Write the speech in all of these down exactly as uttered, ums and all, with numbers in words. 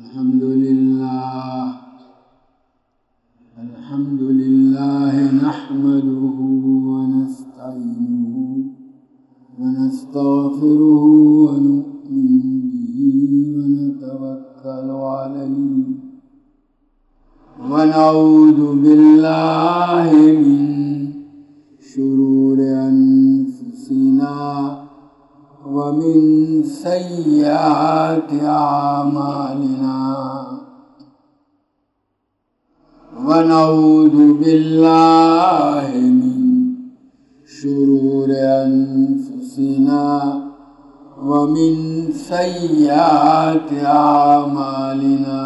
الحمد لله الحمد لله نحمده ونستعينه ونستغفره ونؤمن به ونتوكل عليه ونعوذ بالله من شرور أنفسنا ومن سيئات أعمالنا ونعوذ بالله من شرور أنفسنا ومن سيئات أعمالنا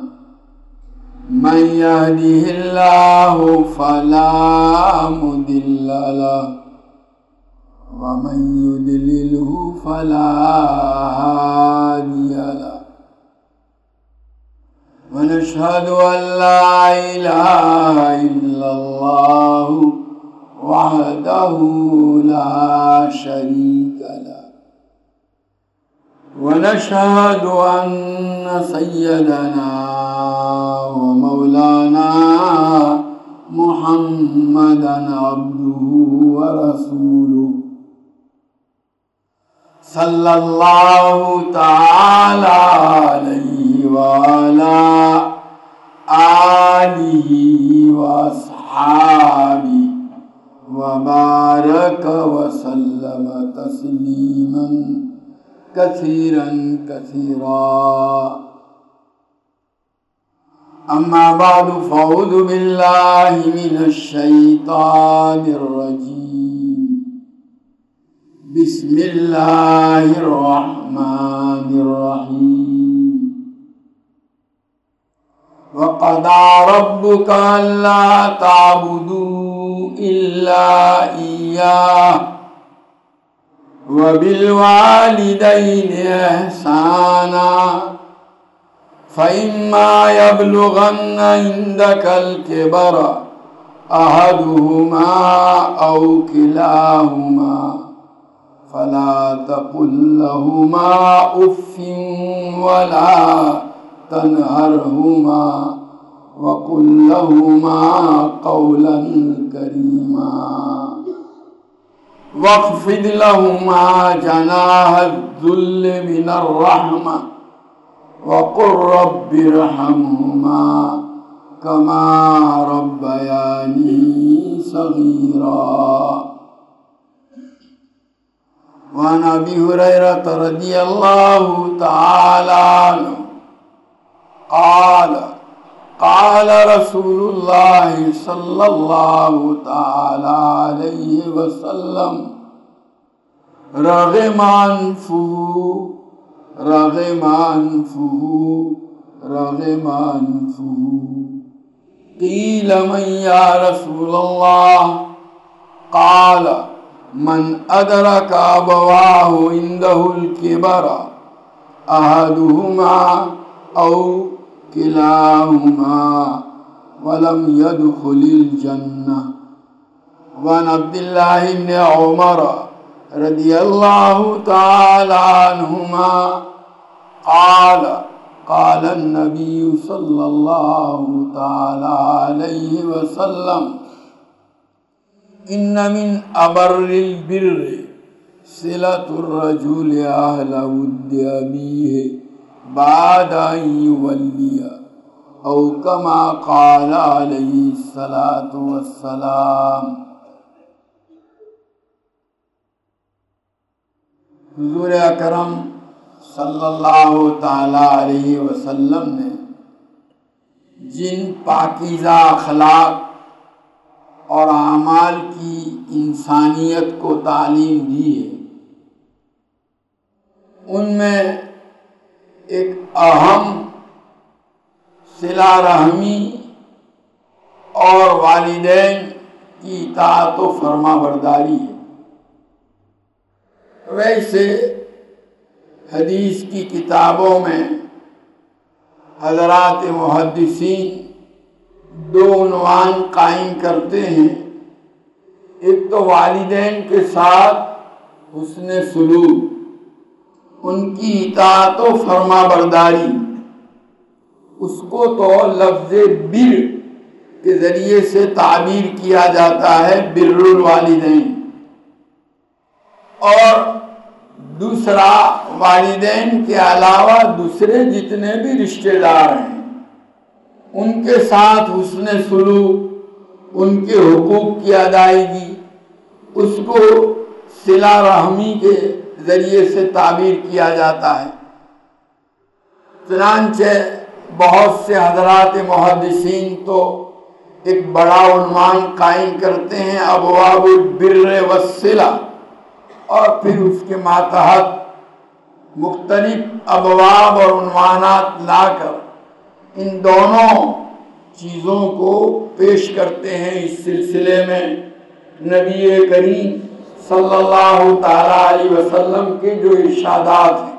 من يهده الله فلا مضل له ومن يضلله فلا هادي له ونشهد أن لا إله إلا الله وحده لا شريك له ونشهد أن سيدنا ومولانا محمدا عبده ورسوله صلى الله تعالى عليه وعلى آله وأصحابه وبارك وسلم تسليما كثيرا كثيرا أما بعد فأعوذ بالله من الشيطان الرجيم بسم الله الرحمن الرحيم وقضى ربك ألا تعبدوا إلا إياه وبالوالدين إحسانا فإما يبلغن عندك الكبر أحدهما أو كلاهما فلا تقل لهما أف ولا تنهرهما وقل لهما قولا كريما واخفض لهما جناح الذل من الرحمة وقل رب ارحمهما كما ربياني صغيرا. وعن أبي هريرة رضي الله تعالى عنه قال قال رسول الله صلى الله تعالى عليه وسلم رغم أنفه رغم أنفه رغم أنفه قيل من يا رسول الله قال من أدرك أبواه عنده الكبر أحدهما أو كلاهما ولم يدخل الجنة. وعن عبد الله بن عمر رضي الله تعالى عنهما قال قال النبي صلى الله تعالى عليه وسلم إن من أبر البر صلة الرجل أهل ود أبيه بعد أن يولي أو كما قال عليه الصلاة والسلام. حضور اکرم صلی اللہ تعالی علیہ وسلم نے جن پاکیزہ اخلاق اور اعمال کی انسانیت کو تعلیم دی ہے ان میں ایک اہم صلہ رحمی اور والدین کی اطاعت و فرما برداری ہے. ویسے حدیث کی کتابوں میں حضرات محدثین دو عنوان قائم کرتے ہیں. ایک تو والدین کے ساتھ حسن سلوک، ان کی اطاعت و فرما برداری، اس کو تو لفظ بر کے ذریعے سے تعبیر کیا جاتا ہے، بر الوالدین، اور دوسرا والدین کے علاوہ دوسرے جتنے بھی رشتہ دار ہیں ان کے ساتھ حسن سلوک، ان کے حقوق کی ادائیگی، اس کو صلہ رحمی کے ذریعے سے تعبیر کیا جاتا ہے۔ چنانچہ بہت سے حضرات محدثین تو ایک بڑا عنوان قائم کرتے ہیں ابواب البر والصلہ، اور پھر اس کے ماتحت مختلف ابواب اور عنوانات لا کر ان دونوں چیزوں کو پیش کرتے ہیں۔ اس سلسلے میں نبی کریم صلی اللہ تعالی علیہ وسلم کے جو ارشادات ہیں،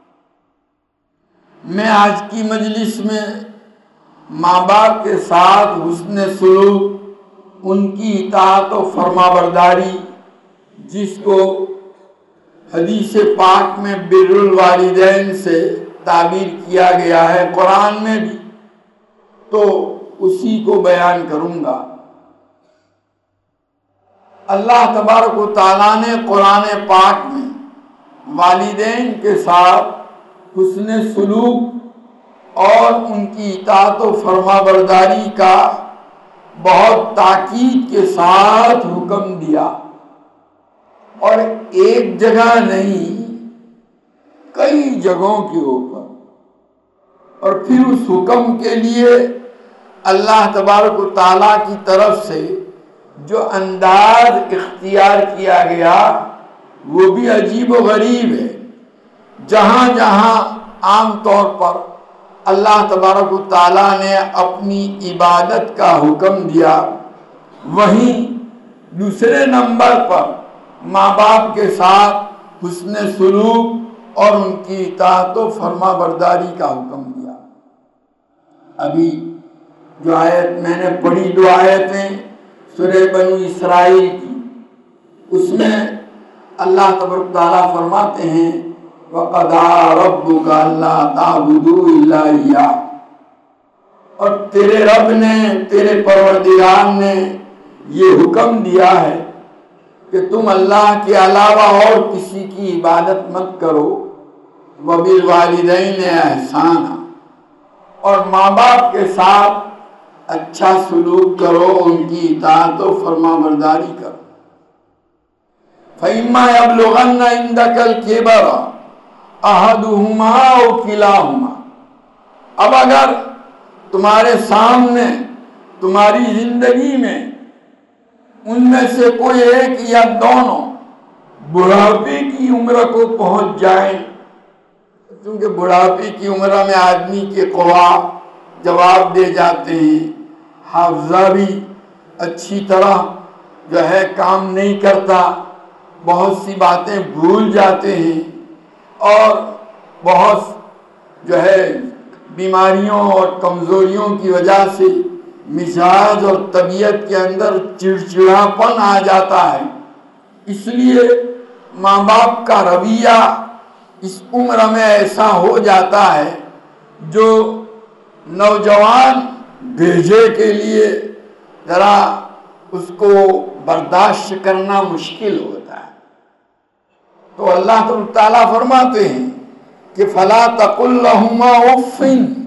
میں آج کی مجلس میں ماں باپ کے ساتھ حسن سلوک، ان کی اطاعت و فرما برداری، جس کو حدیث پاک میں بر الوالدین سے تعبیر کیا گیا ہے، قرآن میں بھی، تو اسی کو بیان کروں گا۔ اللہ تبارک و تعالیٰ نے قرآن پاک میں والدین کے ساتھ حسن سلوک اور ان کی اطاعت و فرما برداری کا بہت تاکید کے ساتھ حکم دیا، اور ایک جگہ نہیں کئی جگہوں کے اوپر، اور پھر اس حکم کے لیے اللہ تبارک و تعالیٰ کی طرف سے جو انداز اختیار کیا گیا وہ بھی عجیب و غریب ہے۔ جہاں جہاں عام طور پر اللہ تبارک و تعالیٰ نے اپنی عبادت کا حکم دیا، وہیں دوسرے نمبر پر ماں باپ کے ساتھ حسن سلوک اور ان کی اطاعت و فرما برداری کا حکم دیا۔ ابھی جو آیت میں نے پڑھی، دو آیتیں سورہ بنو اسرائیل کی، اس میں اللہ تبارک و تعالیٰ فرماتے ہیں وَقَضَىٰ رَبُّكَ أَلَّا تَعْبُدُوا إِلَّا إِيَّاهُ، اور تیرے رب نے، تیرے پروردگار نے یہ حکم دیا ہے کہ تم اللہ کے علاوہ اور کسی کی عبادت مت کرو، وَبِالْوَالِدَيْنِ إِحْسَانًا، اور ماں باپ کے ساتھ اچھا سلوک کرو، ان کی اطاعت و فرما برداری کرو۔ فَإِمَّا يَبْلُغَنَّ عِندَكَ الْكِبَرَ أَحَدُهُمَا أَوْ كِلَاهُمَا، اب اگر تمہارے سامنے، تمہاری زندگی میں ان میں سے کوئی ایک یا دونوں بڑھاپے کی عمر کو پہنچ جائیں، کیونکہ بڑھاپے کی عمر میں آدمی کے قوا جواب دے جاتے ہیں، حافظہ بھی اچھی طرح جو ہے کام نہیں کرتا، بہت سی باتیں بھول جاتے ہیں، اور بہت جو ہے بیماریوں اور کمزوریوں کی وجہ سے مزاج اور طبیعت کے اندر چڑچڑاپن آ جاتا ہے۔ اس لیے ماں باپ کا رویہ اس عمر میں ایسا ہو جاتا ہے جو نوجوان بھیجے کے لیے ذرا اس کو برداشت کرنا مشکل ہوتا ہے۔ تو اللہ تعالیٰ فرماتے ہیں کہ فَلَا تَقُلْ لَهُمَا أُفٍّ،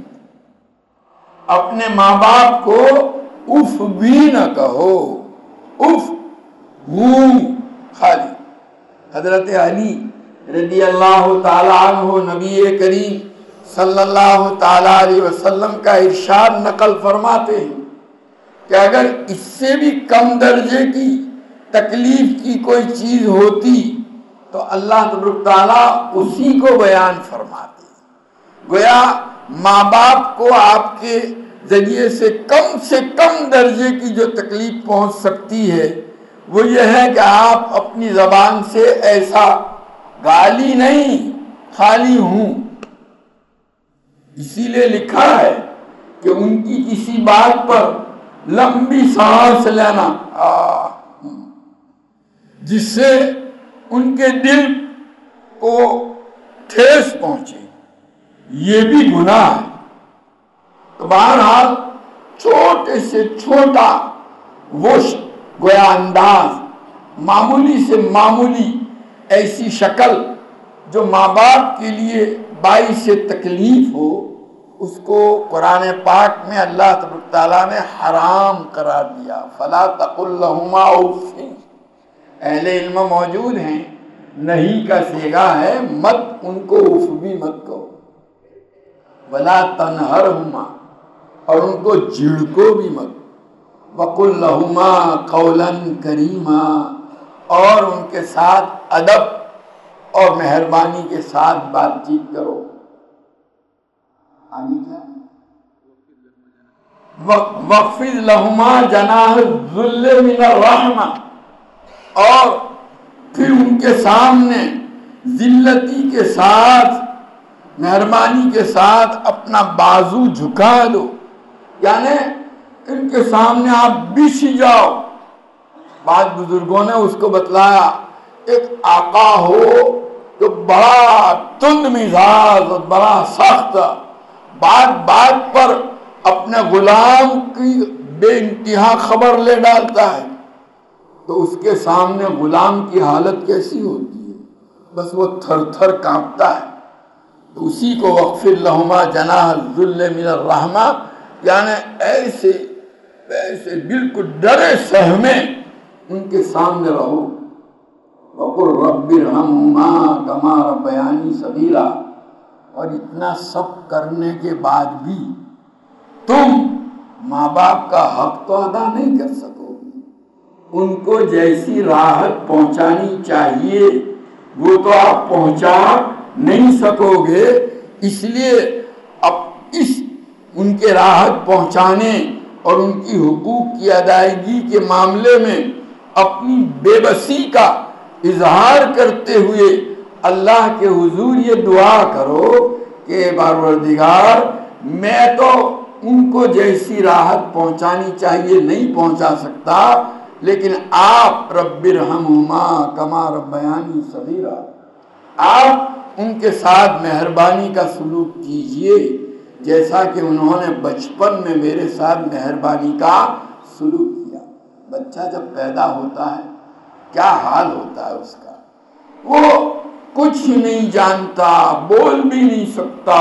اپنے ماں باپ کو اف بھی نہ کہو، اف ہوں خالی۔ حضرت علی رضی اللہ تعالیٰ عنہ نبی کریم صلی اللہ تعالیٰ علیہ وسلم کا ارشاد نقل فرماتے ہیں کہ اگر اس سے بھی کم درجے کی تکلیف کی کوئی چیز ہوتی تو اللہ تعالیٰ اسی کو بیان فرماتے۔ گویا ماں باپ کو آپ کے ذریعے سے کم سے کم درجے کی جو تکلیف پہنچ سکتی ہے وہ یہ ہے کہ آپ اپنی زبان سے ایسا گالی نہیں، خالی ہوں۔ اسی لیے لکھا ہے کہ ان کی کسی بات پر لمبی سانس لینا جس سے ان کے دل کو ٹھیس پہنچے، یہ بھی گناہ ہے۔ تو بہرحال چھوٹے سے چھوٹا وہ گویا انداز، معمولی سے معمولی ایسی شکل جو ماں باپ کے لیے باعث تکلیف ہو، اس کو قرآن پاک میں اللہ تبارک تعالیٰ نے حرام قرار دیا۔ فلا تقل لہما اف، اہل علم موجود ہیں، نہیں کا صیغہ ہے، مت ان کو اف بھی مت کہو۔ ولا تنہرہما، اور ان کو جھڑکو بھی مت۔ وقل لہما قولا کریما، اور ان کے ساتھ ادب اور مہربانی کے ساتھ بات چیت کرو۔ آگے کیا؟ وَخْفِضْ لَهُمَا جَنَاحَ الذُّلِّ مِنَ الرَّحْمَةِ، اور پھر ان کے سامنے ذلتی کے ساتھ، مہربانی کے ساتھ اپنا بازو جھکا لو، یعنی ان کے سامنے آپ بچھ جاؤ۔ بعض بزرگوں نے اس کو بتلایا، ایک آقا ہو جو بڑا تند مزاج اور بڑا سخت، بات بات پر اپنے غلام کی بے انتہا خبر لے ڈالتا ہے، تو اس کے سامنے غلام کی حالت کیسی ہوتی ہے؟ بس وہ تھر تھر کانپتا ہے۔ تو اسی کو وَخْفِضْ لَهُمَا جَنَاحَ الذُّلِّ مِنَ الرَّحْمَةِ، یعنی ایسے ایسے بالکل ڈرے سہمے ان کے سامنے رہو۔ وَقُلْ رَبِّ ارْحَمْهُمَا كَمَا رَبَّيَانِي صَغِيرًا، اور اتنا سب کرنے کے بعد بھی تم ماں باپ کا حق تو ادا نہیں کر سکو گے۔ ان کو جیسی راحت پہنچانی چاہیے وہ تو آپ پہنچا نہیں سکو گے، اس لیے اب اس ان کے راحت پہنچانے اور ان کی حقوق کی ادائیگی کے معاملے میں اپنی بے بسی کا اظہار کرتے ہوئے اللہ کے حضور یہ دعا کرو کہ پروردگار میں تو ان کو جیسی راحت پہنچانی چاہیے نہیں پہنچا سکتا، لیکن آپ رب ارحمہما کما ربیانی صغیرا، آپ ان کے ساتھ مہربانی کا سلوک کیجئے جیسا کہ انہوں نے بچپن میں میرے ساتھ مہربانی کا سلوک کیا۔ بچہ جب پیدا ہوتا ہے کیا حال ہوتا ہے اس کا؟ وہ کچھ نہیں جانتا، بول بھی نہیں سکتا،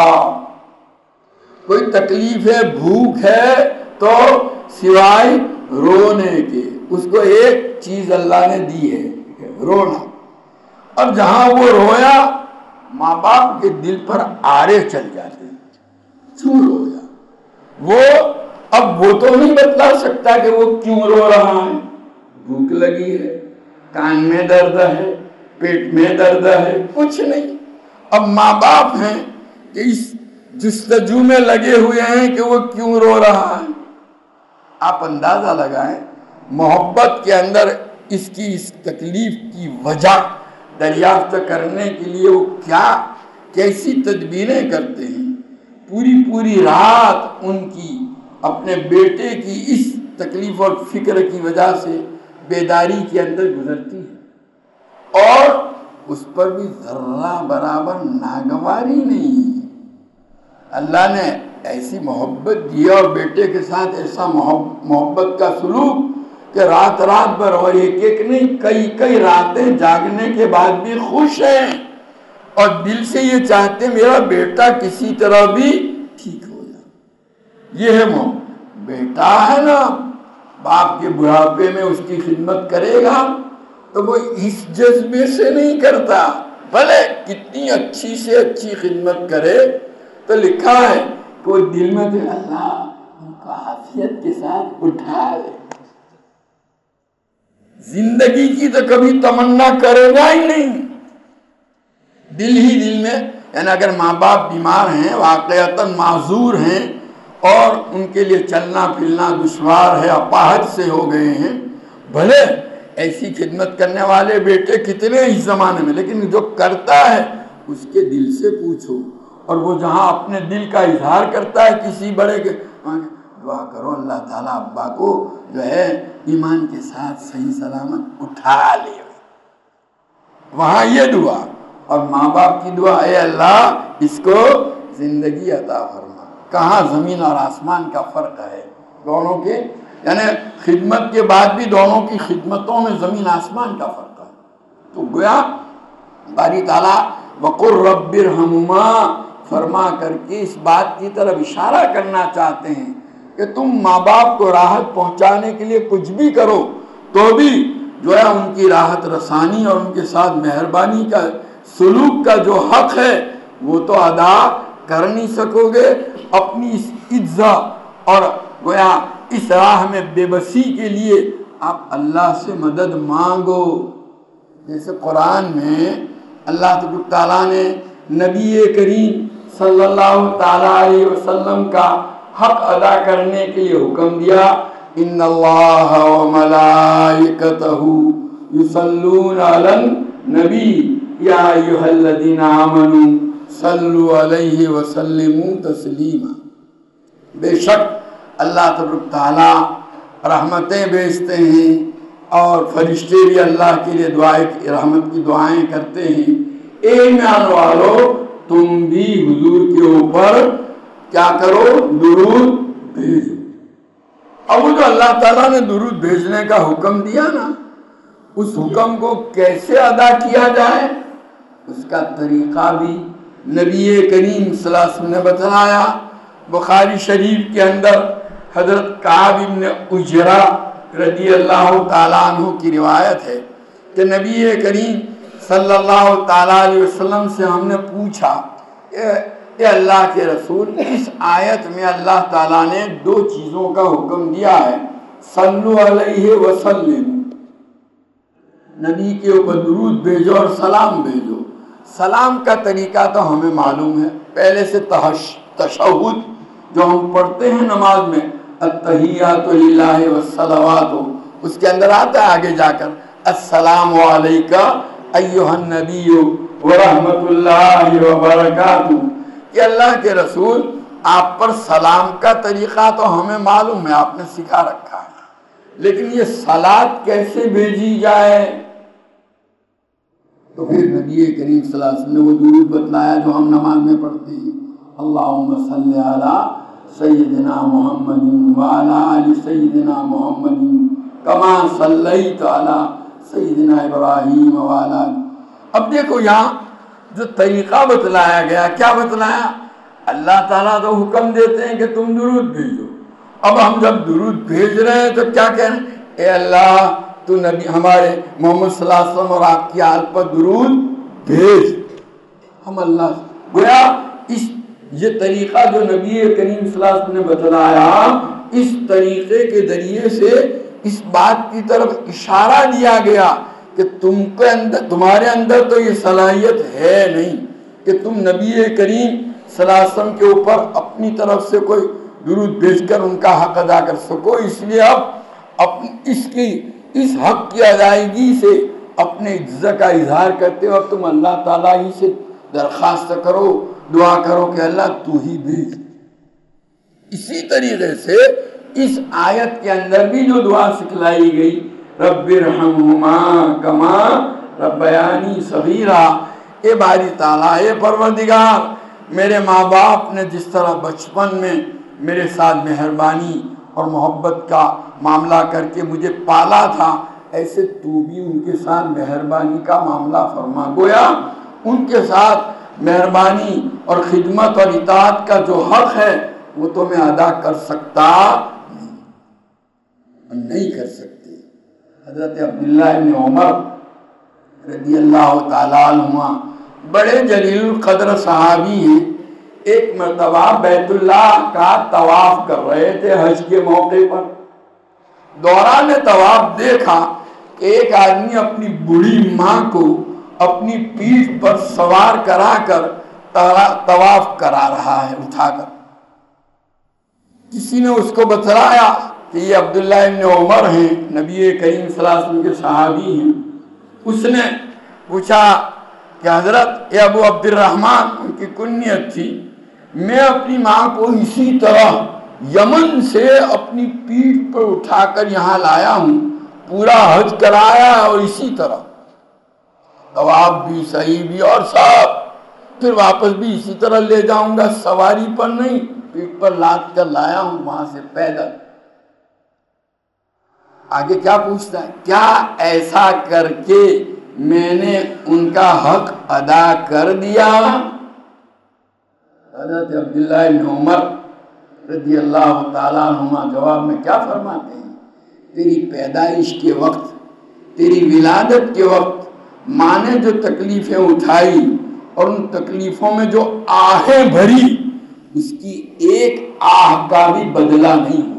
کوئی تکلیف ہے، بھوک ہے تو سوائے رونے کے اس کو ایک چیز اللہ نے دی ہے، رونا۔ اب جہاں وہ رویا ماں باپ کے دل پر آڑے چل جاتے ہیں، کیوں رویا؟ وہ اب وہ تو نہیں بتلا سکتا کہ وہ کیوں رو رہا ہے، بھوک لگی ہے، کان میں درد ہے، پیٹ میں درد ہے، کچھ نہیں۔ اب ماں باپ ہیں کہ اس جستجو میں لگے ہوئے ہیں کہ وہ کیوں رو رہا ہے۔ آپ اندازہ لگائیں محبت کے اندر اس کی اس تکلیف کی وجہ دریافت کرنے کے لیے وہ کیا کیسی تدبیریں کرتے ہیں۔ پوری پوری رات ان کی اپنے بیٹے کی اس تکلیف اور فکر کی وجہ سے بیداری کے اندر گزرتی ہے، اور اس پر بھی ذرہ برابر ناگواری نہیں۔ اللہ نے ایسی محبت دی اور بیٹے کے ساتھ ایسا محبت کا سلوک کہ رات رات بھر، اور ایک ایک نہیں کئی کئی راتیں جاگنے کے بعد بھی خوش ہیں اور دل سے یہ چاہتے ہیں میرا بیٹا کسی طرح بھی ٹھیک ہو جائے۔ یہ ہے محبت۔ بیٹا ہے نا، باپ کے بڑھاپے میں اس کی خدمت کرے گا تو وہ اس جذبے سے نہیں کرتا، بھلے کتنی اچھی سے اچھی خدمت کرے، تو لکھا ہے کہ وہ دل میں تو اللہ ان کو عافیت کے ساتھ اٹھا لے۔ زندگی کی تو کبھی تمنا کرے گا ہی نہیں، دل ہی دل میں، یعنی اگر ماں باپ بیمار ہیں، واقعتاً معذور ہیں اور ان کے لیے چلنا پھرنا دشوار ہے، اپاہج سے ہو گئے ہیں، بھلے ایسی خدمت کرنے والے بیٹے کتنے اس زمانے میں، لیکن جو کرتا ہے اس کے دل سے پوچھو، اور وہ جہاں اپنے دل کا اظہار کرتا ہے کسی بڑے کے، دعا کرو اللہ تعالیٰ ابا کو جو ہے ایمان کے ساتھ صحیح سلامت اٹھا لے، وہاں یہ دعا۔ اور ماں باپ کی دعا، اے اللہ اس کو زندگی عطا فرما، کہاں زمین اور آسمان کا فرق ہے دونوں کے، یعنی خدمت کے بعد بھی دونوں کی خدمتوں میں زمین آسمان کا فرق ہے۔ تو گویا باری تعالیٰ وَقُلْ رَبِّ ارْحَمْهُمَا فرما کر کے اس بات کی طرف اشارہ کرنا چاہتے ہیں کہ تم ماں باپ کو راحت پہنچانے کے لیے کچھ بھی کرو تو بھی جو ہے ان کی راحت رسانی اور ان کے ساتھ مہربانی کا سلوک کا جو حق ہے وہ تو ادا کر نہیں سکو گے۔ اپنی اس عزت اور گویا اس راہ میں بے بسی کے لیے آپ اللہ سے مدد مانگو۔ جیسے قرآن میں اللہ تعالیٰ نے نبی کریم صلی اللہ تعالیٰ علیہ وسلم کا حق ادا کرنے کے لیے حکم دیا، ان اللہ و ملائکتہ یصلون علی النبی یا ایھا الذین آمنوا صلوا علیہ وسلموا تسلیما۔ بے شک اللہ تبارک تعالیٰ رحمتیں بھیجتے ہیں اور فرشتے بھی اللہ کے لیے دعائیں رحمت کی دعائیں کرتے ہیں۔ اے ایمان والو تم بھی حضور کے اوپر کیا کرو؟ درود بھیجو۔ اب وہ جو اللہ تعالیٰ نے درود بھیجنے کا حکم دیا نا، اس حکم کو کیسے ادا کیا جائے اس کا طریقہ بھی نبی کریم صلی اللہ علیہ وسلم نے بتلایا۔ بخاری شریف کے اندر حضرت کعب بن عجرہ رضی اللہ تعالیٰ عنہ کی روایت ہے کہ نبی کریم صلی اللہ تعالیٰ علیہ وسلم سے ہم نے پوچھا کہ اے اللہ کے رسول، اس آیت میں اللہ تعالیٰ نے دو چیزوں کا حکم دیا ہے، صلو علیہ وسلم، نبی کے اوپر درود بھیجو اور سلام بھیجو۔ سلام کا طریقہ تو ہمیں معلوم ہے، پہلے سے تشہد جو ہم پڑھتے ہیں نماز میں، التحیات للہ والصلوات، اس کے اندر آتا ہے آگے جا کر السلام علیکہ ایھا النبی ورحمۃ اللہ وبرکاتہ، کہ اللہ کے رسول آپ پر سلام کا طریقہ تو ہمیں معلوم ہے، آپ نے سکھا رکھا ہے، لیکن یہ صلات کیسے بھیجی جائے؟ تو پھر نبی کریم صلی اللہ علیہ وسلم نے وہ درود بتلایا جو ہم نماز میں پڑھتے ہیں، اللہم صلی علی سیدنا محمد وعلی آل سیدنا محمد کما صلیت علی سیدنا ابراہیم وعلی۔ اب دیکھو یہاں جو طریقہ بتلایا گیا، کیا بتلایا؟ اللہ تعالیٰ تو حکم دیتے ہیں کہ تم درود بھیجو، اب ہم جب درود بھیج رہے ہیں تو کیا کہہ رہے ہیں؟ اے اللہ تو نبی ہمارے محمد صلی اللہ علیہ وسلم اور آپ کی آل پر درود بھیج۔ ہم اللہ گویا اس یہ طریقہ جو نبی کریم صلی اللہ علیہ وسلم نے بتلایا، اس طریقے کے ذریعے سے اس بات کی طرف اشارہ دیا گیا کہ تم کے اندر تمہارے اندر تو یہ صلاحیت ہے نہیں کہ تم نبی کریم صلی اللہ علیہ وسلم کے اوپر اپنی طرف سے کوئی درود بھیج کر ان کا حق ادا کر سکو، اس لیے اب اپنی اس کی اس حق کی ادائیگی سے اپنے عزت کا اظہار کرتے ہو، اب تم اللہ تعالیٰ ہی سے درخواست کرو، دعا کرو کہ اللہ تو ہی بھیج۔ اسی طریقے سے اس آیت کے اندر بھی جو دعا سکھلائی گئی، رب ارحمہما کما ربیانی صغیرا، اے باری تعالیٰ، اے پروردگار، میرے ماں باپ نے جس طرح بچپن میں میرے ساتھ مہربانی اور محبت کا معاملہ کر کے مجھے پالا تھا، ایسے تو بھی ان کے ساتھ مہربانی کا معاملہ فرما۔ گویا ان کے ساتھ مہربانی اور خدمت اور اطاعت کا جو حق ہے وہ تو میں ادا کر سکتا نہیں نہیں کر سکتے۔ حضرت عبداللہ ابن عمر رضی اللہ تعالیٰ عنہ بڑے جلیل القدر صحابی ہیں، ایک مرتبہ بیت اللہ کا طواف کر رہے تھے حج کے موقع پر، دوران طواف دیکھا کہ ایک آدمی اپنی بوڑھی ماں کو اپنی پیٹھ پر سوار کرا کر طواف کرا رہا ہے اٹھا کر۔ کسی نے اس کو بتلایا کہ یہ عبداللہ ابن عمر ہیں، نبی کریم صلی اللہ علیہ وسلم کے صحابی ہیں۔ اس نے پوچھا کہ حضرت یہ ابو عبد الرحمن، ان کی کنیت تھی، میں اپنی ماں کو اسی طرح یمن سے اپنی پیٹھ پر اٹھا کر یہاں لایا ہوں، پورا حج کرایا اور اسی طرح طواف بھی صحیح بھی اور سب، پھر واپس بھی اسی طرح لے جاؤں گا، سواری پر نہیں، پیٹ پر لاد کر لایا ہوں وہاں سے پیدل. آگے کیا پوچھتا ہے؟ کیا ایسا کر کے میں نے ان کا حق ادا کر دیا؟ حضرت عبداللہ بن عمر رضی اللہ تعالیٰ عنہما جواب میں کیا فرماتے ہیں؟ تیری پیدائش کے وقت، تیری ولادت کے وقت ماں نے جو تکلیفیں اٹھائی اور ان تکلیفوں میں جو آہیں بھری، اس کی ایک آہ کا بھی بدلہ نہیں ہوا.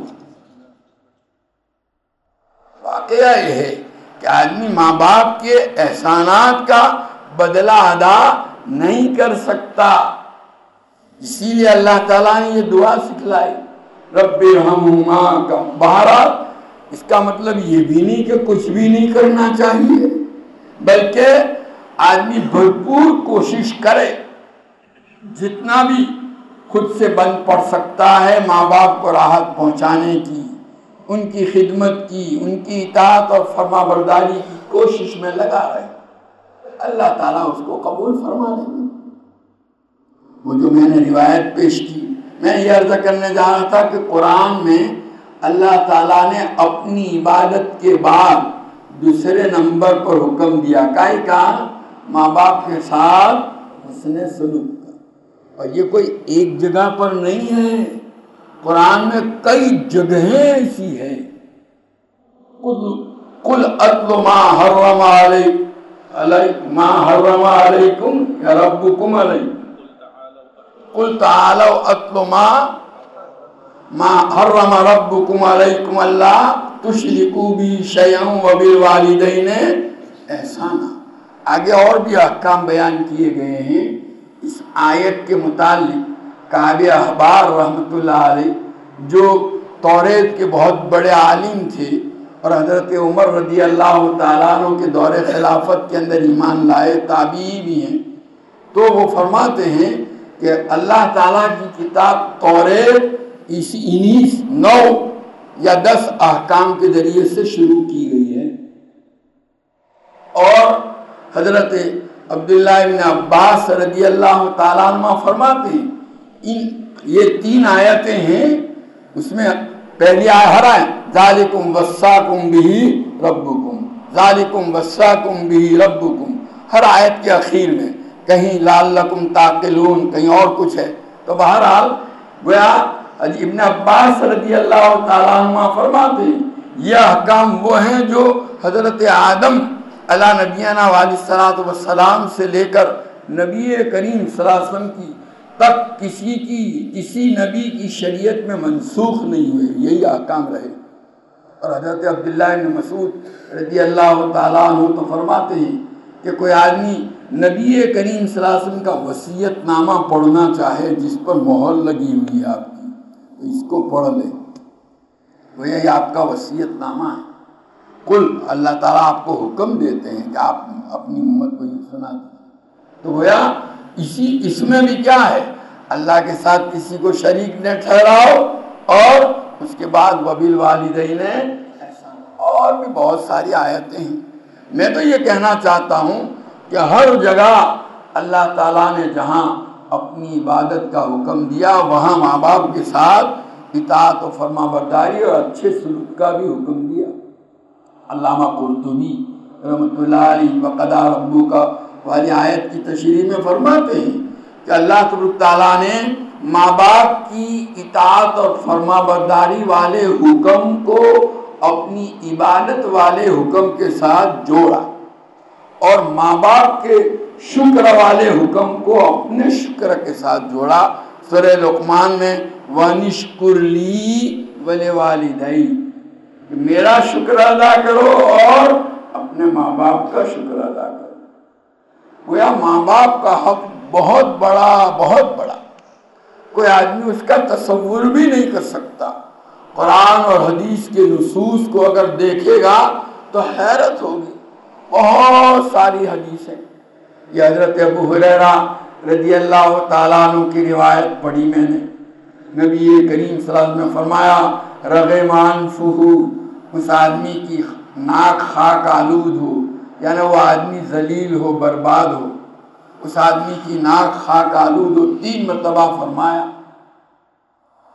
واقعہ یہ ہے کہ آدمی ماں باپ کے احسانات کا بدلہ ادا نہیں کر سکتا. اسی لیے اللہ تعالیٰ نے یہ دعا سکھلائی، رب ارحمہما کا. بہرحال اس کا مطلب یہ بھی نہیں کہ کچھ بھی نہیں کرنا چاہیے، بلکہ آدمی بھرپور کوشش کرے، جتنا بھی خود سے بن پڑ سکتا ہے ماں باپ کو راحت پہنچانے کی، ان کی خدمت کی، ان کی اطاعت اور فرما برداری کی کوشش میں لگا رہے. اللہ تعالیٰ اس کو قبول فرما لیں گے. وہ جو میں نے روایت پیش کی، میں یہ عرض کرنے جا رہا تھا کہ قرآن میں اللہ تعالیٰ نے اپنی عبادت کے بعد دوسرے نمبر پر حکم دیا کائی کا ماں باپ کے ساتھ حسن سلوک کا. اور یہ کوئی ایک جگہ پر نہیں ہے، قرآن میں کئی جگہیں ایسی ہیں. قل اتل ما حرم علیکم ما حرم علیکم یا ربکم علیکم. قل تعالوا اتل ما ما حرم ربکم علیکم اللہ تشرکوا به شیئا وبالوالدین احسانا. آگے اور بھی احکام بیان کیے گئے ہیں. اس آیت کے متعلق کعب احبار رحمۃ اللہ علیہ جو توریت کے بہت بڑے عالم تھے اور حضرت عمر رضی اللہ تعالیٰ عنہ کے دور خلافت کے اندر ایمان لائے تابعی بھی ہیں، تو وہ فرماتے ہیں کہ اللہ تعالیٰ کی کتاب توریت اسی انیس نو یا دس احکام کے ذریعے سے شروع کی گئی ہے. اور حضرت عبداللہ بن عباس رضی اللہ تعالیٰ عنہ فرماتے ہیں ان یہ تین آیتیں ہیں، اس میں پہلی آیت ہر آیت ذالکم وصاکم بہ ربکم، ذالکم وصاکم بہ ربکم، ہر آیت کے اخیر میں کہیں لعلکم تعقلون، کہیں اور کچھ ہے. تو بہرحال گویا ابن عباس رضی اللہ تعالیٰ عنہ فرماتے ہیں یہ احکام وہ ہیں جو حضرت آدم علی نبینا علیہ الصلوۃ والسلام سے لے کر نبی کریم صلی اللہ علیہ وسلم کی تک کسی کی کسی نبی کی شریعت میں منسوخ نہیں ہوئے، یہی احکام رہے. اور حضرت عبداللہ بن مسعود رضی اللہ تعالیٰ عنہ تو فرماتے ہیں کہ کوئی آدمی نبی کریم صلی اللہ علیہ وسلم کا وصیت نامہ پڑھنا چاہے جس پر مہر لگی ہوئی ہے آپ کی، تو اس کو پڑھ لے، وہ یہ آپ کا وصیت نامہ ہے. کل اللہ تعالیٰ آپ کو حکم دیتے ہیں کہ آپ اپنی امت کو یہ سنا دیں. تو گویا اسی اس میں بھی کیا ہے، اللہ کے ساتھ کسی کو شریک نہ ٹھہراؤ، اور اس کے بعد وبالوالدین احسان. اور بھی بہت ساری آیتیں ہیں. میں تو یہ کہنا چاہتا ہوں کہ ہر جگہ اللہ تعالیٰ نے جہاں اپنی عبادت کا حکم دیا وہاں ماں باپ کے ساتھ اطاعت و فرما برداری اور اچھے سلوک کا بھی حکم دیا. علامہ قرطبی رحمۃ اللہ علیہ وقضى ربک والی آیت کی تشریح میں فرماتے ہیں کہ اللہ تبارک تعالیٰ نے ماں باپ کی اطاعت اور فرما برداری والے حکم کو اپنی عبادت والے حکم کے ساتھ جوڑا، اور ماں باپ کے شکر والے حکم کو اپنے شکر کے ساتھ جوڑا. سورہ لقمان میں وَنِشْكُرْ لِي وَلِوَالِدَيْ، میرا شکر ادا کرو اور اپنے ماں باپ کا شکر ادا کرو. گویا ماں باپ کا حق بہت بڑا بہت بڑا، کوئی آدمی اس کا تصور بھی نہیں کر سکتا. قرآن اور حدیث کے نصوص کو اگر دیکھے گا تو حیرت ہوگی. بہت ساری حدیثیں، یہ حضرت ابو ہریرہ رضی اللہ تعالیٰ عنہ کی روایت پڑھی میں نے. نبی کریم صلی اللہ علیہ وسلم نے فرمایا رغم انفہ، اس آدمی کی ناک خاک آلود ہو، یعنی وہ آدمی ذلیل ہو، برباد ہو، اس آدمی کی ناک خاک آلود ہو. تین مرتبہ فرمایا.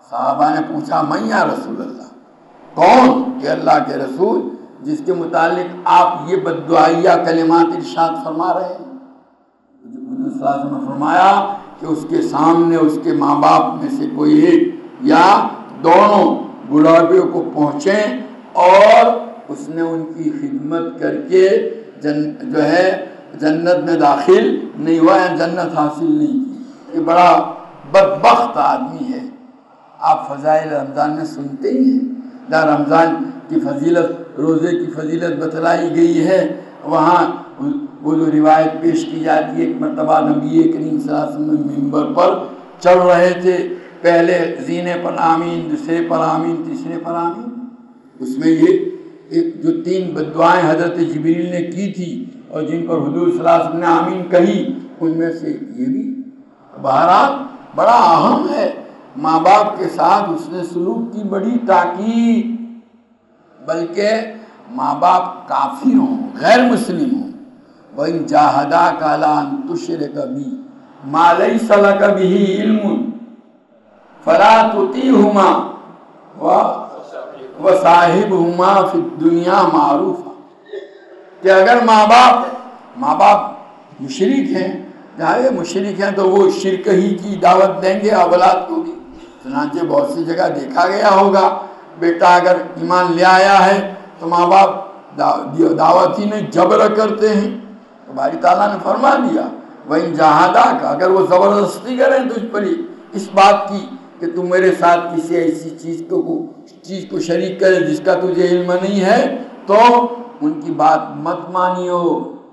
صحابہ نے پوچھا من یا رسول اللہ، کون کہ اللہ کے رسول جس کے متعلق آپ یہ بددعائیہ کلمات ارشاد فرما رہے ہیں؟ حضور صلی اللہ علیہ وسلم نے فرمایا کہ اس کے سامنے اس کے ماں باپ میں سے کوئی ایک یا دونوں بڑھاپے کو پہنچیں اور اس نے ان کی خدمت کر کے جن جو ہے جنت میں داخل نہیں ہوا یا جنت حاصل نہیں کی، یہ بڑا بدبخت آدمی ہے۔ آپ فضائل رمضان میں سنتے ہی ہیں، جہاں رمضان کی فضیلت، روزے کی فضیلت بتلائی گئی ہے، وہاں وہ جو روایت پیش کی جاتی ہے، ایک مرتبہ نبی کریم صلی اللہ علیہ وسلم ممبر پر چل رہے تھے، پہلے زینے پر آمین، دوسرے پر آمین، تیسرے پر آمین، اس میں یہ ایک جو تین بددعائیں حضرت جبریل نے کی تھی اور جن پر حضور صلی اللہ علیہ وسلم نے آمین کہی، ان میں سے یہ بھی بہرحال بڑا اہم ہے۔ ماں باپ کے ساتھ اس نے سلوک کی بڑی تاکید، بلکہ ماں باپ کافر ہوں، غیر مسلم ہوں، وَإِن جَاهَدَاكَ عَلَىٰ أَن تُشْرِكَ بِي مَا لَيْسَ لَكَ بِهِ عِلْمٌ فَلَا تُطِعْهُمَا وَصَاحِبْهُمَا فِي الدُّنْيَا مَعْرُوفًا، کہ اگر ماں باپ ماں باپ مشرک ہیں، جہاں یہ مشرک ہیں تو وہ شرک ہی کی دعوت دیں گے اولاد کو بھی۔ چنانچہ بہت سی جگہ دیکھا گیا ہوگا، بیٹا اگر ایمان لے آیا ہے تو ماں باپ دعوت ہی میں جبر کرتے ہیں، تو باری تعالیٰ نے فرما دیا وَإِن جَاهَدَاكَ، اگر وہ زبردستی کریں تجھ پر اس بات کی کہ تم میرے ساتھ کسی ایسی چیز کو چیز کو شریک کرے جس کا تجھے علم نہیں ہے، تو ان کی بات مت مانیو۔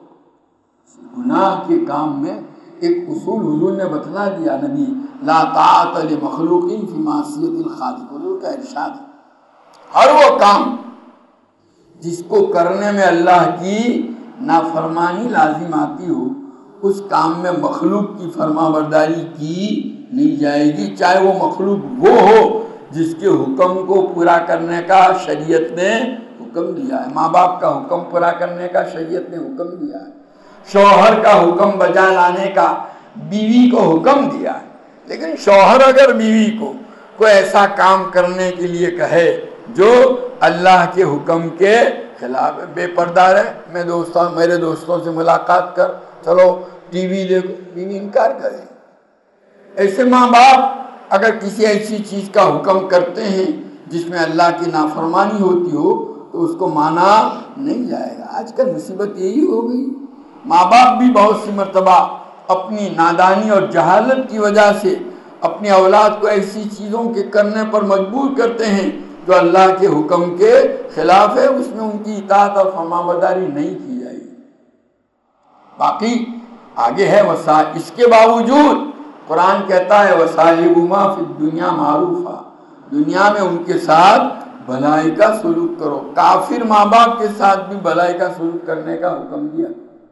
گناہ کے کام میں ایک اصول حضور نے بتلا دیا، نبی لا طاعت لمخلوق فی معصیت الخالق، حضور کا ارشاد ہے ہر وہ کام جس کو کرنے میں اللہ کی نافرمانی لازم آتی ہو، اس کام میں مخلوق کی فرما برداری کی نہیں جائے گی، چاہے وہ مخلوق وہ ہو جس کے حکم کو پورا کرنے کا شریعت نے حکم دیا ہے۔ ماں باپ کا حکم پورا کرنے کا شریعت نے حکم دیا ہے، شوہر کا حکم بجا لانے کا بیوی کو حکم دیا ہے، لیکن شوہر اگر بیوی کو کوئی ایسا کام کرنے کے لیے کہے جو اللہ کے حکم کے خلاف ہے، بے پردہ رہے، میں دوستوں میرے دوستوں سے ملاقات کر، چلو ٹی وی دیکھو، بیوی انکار کرے۔ ایسے ماں باپ اگر کسی ایسی چیز کا حکم کرتے ہیں جس میں اللہ کی نافرمانی ہوتی ہو تو اس کو مانا نہیں جائے گا۔ آج کل مصیبت یہی ہو گئی، ماں باپ بھی بہت سی مرتبہ اپنی نادانی اور جہالت کی وجہ سے اپنی اولاد کو ایسی چیزوں کے کرنے پر مجبور کرتے ہیں جو اللہ کے حکم کے خلاف ہے، اس میں ان کی اطاعت اور فرمانبرداری نہیں کی جائے گی۔ باقی آگے ہے وسا اس کے باوجود قرآن کہتا ہے وَصَاحِبُهُمَا فِي الدُّنْيَا مَعْرُوفًا، دنیا میں ان کے ساتھ بھلائی کا سلوک کرو۔ کافر ماں باپ کے ساتھ بھی بھلائی کا سلوک کرنے کا حکم دیا۔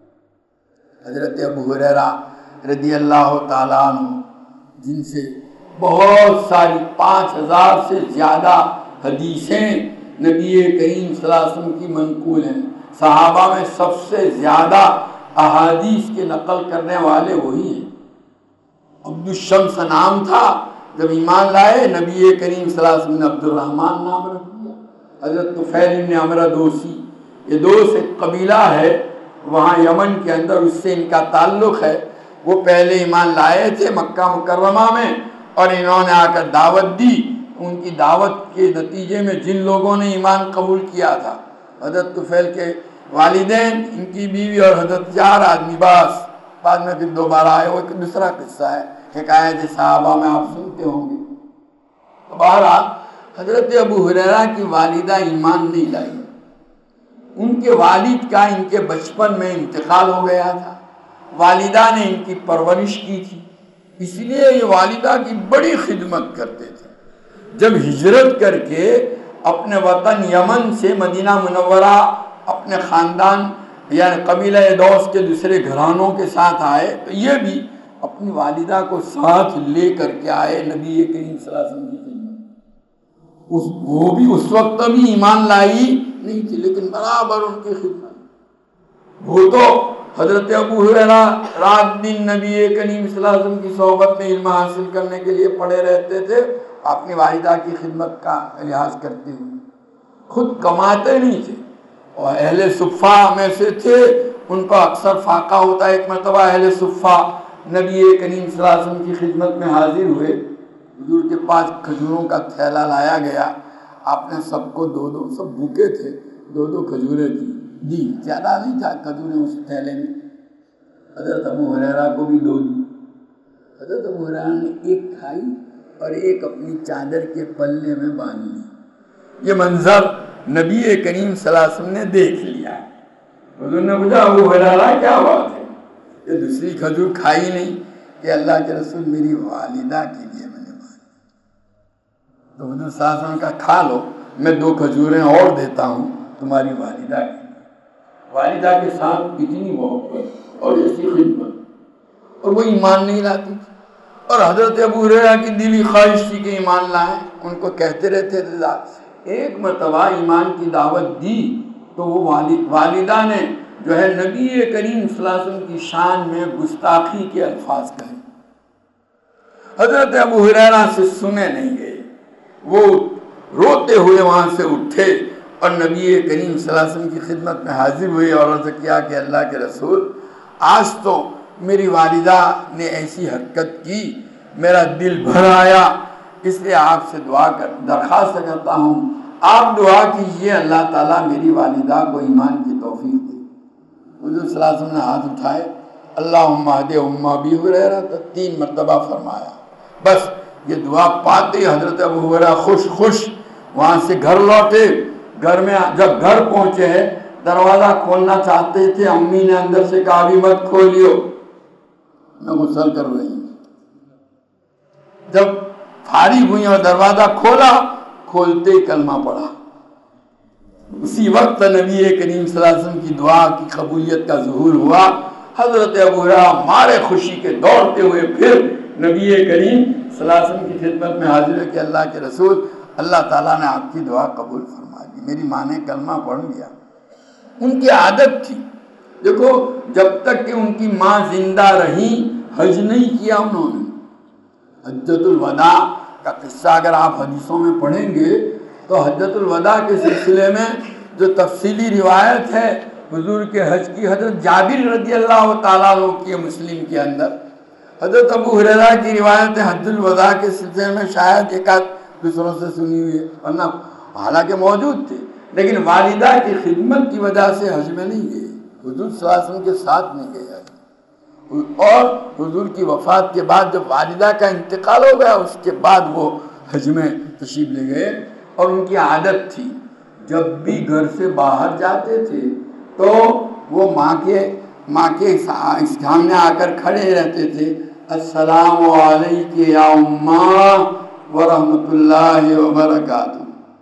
حضرت ابو ہریرہ رضی اللہ تعالیٰ عنہ، جن سے بہت ساری پانچ ہزار سے زیادہ حدیثیں نبی کریم صلی اللہ علیہ وسلم کی منقول ہیں، صحابہ میں سب سے زیادہ احادیث کے نقل کرنے والے وہی ہیں۔ عبد الشمس نام تھا، جب ایمان لائے نبی کریم صلی اللہ علیہ وسلم نے عبد الرحمن نام رکھ دیا۔ حضرت طفیل بن عمرو دوسی، یہ دوس ایک قبیلہ ہے وہاں یمن کے اندر، اس سے ان کا تعلق ہے۔ وہ پہلے ایمان لائے تھے مکہ مکرمہ میں اور انہوں نے آ کر دعوت دی، ان کی دعوت کے نتیجے میں جن لوگوں نے ایمان قبول کیا تھا، حضرت طفیل کے والدین، ان کی بیوی اور حضرت چار آدمی، بس بعد میں پھر دوبارہ آئے، وہ ایک دوسرا قصہ ہے، حکایت صحابہ میں آپ سنتے ہوں گے۔ تو بہرحال حضرت ابو ہریرہ کی والدہ ایمان نہیں لائی، ان کے والد کا ان کے بچپن میں انتقال ہو گیا تھا، والدہ نے ان کی پرورش کی تھی، اس لیے یہ والدہ کی بڑی خدمت کرتے تھے۔ جب ہجرت کر کے اپنے وطن یمن سے مدینہ منورہ اپنے خاندان یعنی قبیلہ دوس کے دوسرے گھرانوں کے ساتھ آئے تو یہ بھی اپنی والدہ کو ساتھ لے کر کے آئے نبی کریم صلی اللہ علیہ وسلم کی خدمت۔ اس وہ بھی اس وقت ابھی ایمان لائی نہیں تھی، لیکن برابر ان کی خدمت۔ وہ تو حضرت ابو ہریرہ رات دن نبی کریم صلی اللہ علیہ وسلم کی صحبت میں علم حاصل کرنے کے لیے پڑے رہتے تھے، اپنی والدہ کی خدمت کا لحاظ کرتے ہوئے، خود کماتے نہیں تھے اور اہل صفہ میں سے تھے، ان کا اکثر فاقہ ہوتا ہے۔ ایک مرتبہ اہل صفہ نبی کریم صلی اللہ علیہ وسلم کی خدمت میں حاضر ہوئے، حضور کے پاس کھجوروں کا تھیلا لایا گیا، آپ نے سب کو دو دو، سب بھوکے تھے، دو دو کھجوریں دی دی زیادہ نہیں تھا کھجوریں اس تھیلے میں۔ حضرت ابو ہریرہ کو بھی دو دی۔ حضرت ابو ہریرہ نے ایک کھائی اور ایک اپنی چادر کے پلے میں باندھ لی۔ یہ منظر نبی کریم صلی اللہ علیہ وسلم نے دیکھ لیا۔ حضور نے پوچھا ابو ہریرہ کیا بات ہے؟ یہ دوسری کھجور کھائی نہیں کہ اللہ کے رسول میری والدہ کے لیے میں نے باندھی۔ تو حضور صلی اللہ علیہ وسلم کا کھا لو، میں دو کھجوریں اور دیتا ہوں تمہاری والدہ کے لیے۔ والدہ کے ساتھ اتنی محبت اور ایسی خدمت، اور وہ ایمان نہیں لاتی تھی۔ اور حضرت ابو ہریرہ کی دلی خواہش تھی کہ ایمان لائیں، ان کو کہتے رہتے تھے۔ ایک مرتبہ ایمان کی دعوت دی تو وہ والد والدہ نے جو ہے نبی کریم صلی اللہ علیہ وسلم کی شان میں گستاخی کے الفاظ کہے۔ حضرت ابو ہریرہ سے سنے نہیں گئے، وہ روتے ہوئے وہاں سے اٹھے اور نبی کریم صلی اللہ علیہ وسلم کی خدمت میں حاضر ہوئے اور عرض کیا کہ اللہ کے رسول، آج تو میری والدہ نے ایسی حرکت کی، میرا دل بھر آیا، اس لیے آپ سے دعا کر درخواست کرتا ہوں، آپ دعا کیجئے اللہ تعالیٰ میری والدہ کو ایمان کی توفیق دے۔ حضور صلی اللہ علیہ وسلم نے ہاتھ اٹھائے، اللہم اہد ام ابی ہریرہ، تو تین مرتبہ فرمایا۔ بس یہ دعا پاتے حضرت ابو ہریرہ خوش خوش وہاں سے گھر لوٹے۔ گھر میں جب گھر پہنچے دروازہ کھولنا چاہتے تھے، امی نے اندر سے کہا ابھی مت کھولیو، میں غسل کر رہی ہوں۔ جب فارغ ہوئی اور دروازہ کھولا، کھولتے ہی کلمہ پڑھا۔ اسی وقت نبی کریم صلی اللہ علیہ وسلم کی دعا کی قبولیت کا ظہور ہوا۔ حضرت ابو ہریرہ مارے خوشی کے دوڑتے ہوئے پھر نبی کریم صلی اللہ علیہ وسلم کی خدمت میں حاضر ہے کہ اللہ کے رسول، اللہ تعالیٰ نے آپ کی دعا قبول فرما دی، میری ماں نے کلمہ پڑھ لیا۔ ان کی عادت تھی، دیکھو جب تک کہ ان کی ماں زندہ رہی حج نہیں کیا انہوں نے۔ حجۃ الوداع کا قصہ اگر آپ حدیثوں میں پڑھیں گے تو حجۃ الوداع کے سلسلے میں جو تفصیلی روایت ہے حضور کے حج کی، حضرت جابر رضی اللہ تعالیٰ عنہ کی مسلم کے اندر، حضرت ابو ہریرہ کی روایت حج الوداع کے سلسلے میں شاید ایک آدھ دوسروں سے سنی ہوئی ہے، ورنہ حالانکہ موجود تھے، لیکن والدہ کی خدمت کی وجہ سے حج میں نہیں گئے، حضور صلی اللہ علیہ وسلم کے ساتھ نہیں گئے۔ اور حضور کی وفات کے بعد جب والدہ کا انتقال ہو گیا، اس کے بعد وہ حج میں تشریف لے گئے۔ اور ان کی عادت تھی جب بھی گھر سے باہر جاتے تھے تو وہ ماں کے ماں کے سامنے آ کر کھڑے رہتے تھے، السلام علیکم یا اماں ورحمۃ اللہ وبرکاتہ۔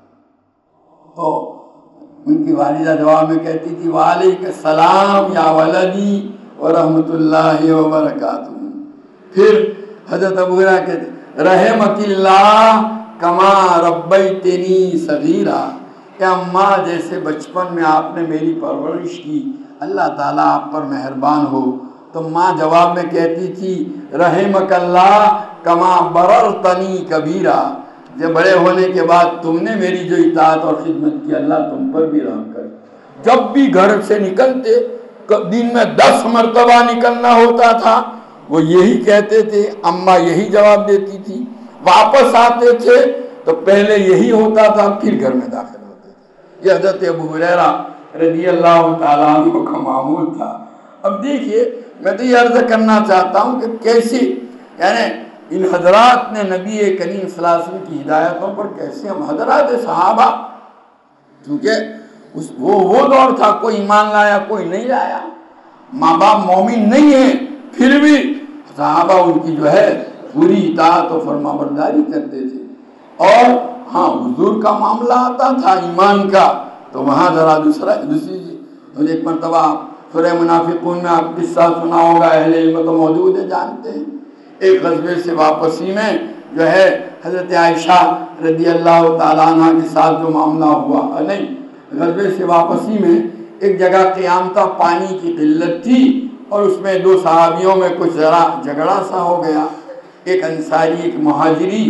تو ان کی والدہ جواب میں کہتی تھی وعلیکم السلام یا ولدی ورحمۃ اللہ وبرکاتہ۔ پھر حضرت ابو ہریرہ کہتے رحمک اللہ کما ربیتنی صغیرا، کہ اماں جیسے بچپن میں آپ نے میری پرورش کی، اللہ تعالیٰ آپ پر مہربان ہو۔ تو ماں جواب میں کہتی تھی رحمک اللہ کما بررتنی کبیرا، جب بڑے ہونے کے بعد تم نے میری جو اطاعت اور خدمت کی، اللہ تم پر بھی رحم کر۔ جب بھی گھر سے نکلتے، دن میں دس مرتبہ نکلنا ہوتا تھا، وہ یہی کہتے تھے، اماں یہی جواب دیتی تھی۔ واپس آتے تھے تو پہلے یہی ہوتا تھا، پھر گھر میں داخل ہوتے تھے۔ یہ حضرت ابو ہریرہ رضی اللہ تعالیٰ عنہ کا معمول تھا۔ اب دیکھیے، میں تو یہ عرض کرنا چاہتا ہوں کہ کیسی یعنی ان حضرات نے نبی کریم صلی اللہ علیہ وسلم کی ہدایتوں پر کیسے ہم حضرات صحابہ، کیونکہ اس وہ وہ دور تھا، کوئی ایمان لایا کوئی نہیں لایا، ماں باپ مومن نہیں ہیں، پھر بھی صحابہ ان کی جو ہے پوری اطاعت و فرما برداری کرتے تھے۔ اور ہاں حضور کا معاملہ آتا تھا ایمان کا تو وہاں ذرا دوسرا دوسری چیز۔ ایک مرتبہ سورہ منافقون میں آپ قصہ سنا ہوگا، اہل علم تو موجود ہے، جانتے ہیں۔ ایک غزوے سے واپسی میں جو ہے حضرت عائشہ رضی اللہ تعالیٰ عنہ کے ساتھ جو معاملہ ہوا، نہیں غزوے سے واپسی میں ایک جگہ قیام تھا، پانی کی قلت تھی اور اس میں دو صحابیوں میں کچھ ذرا جھگڑا سا ہو گیا، ایک انصاری ایک مہاجری،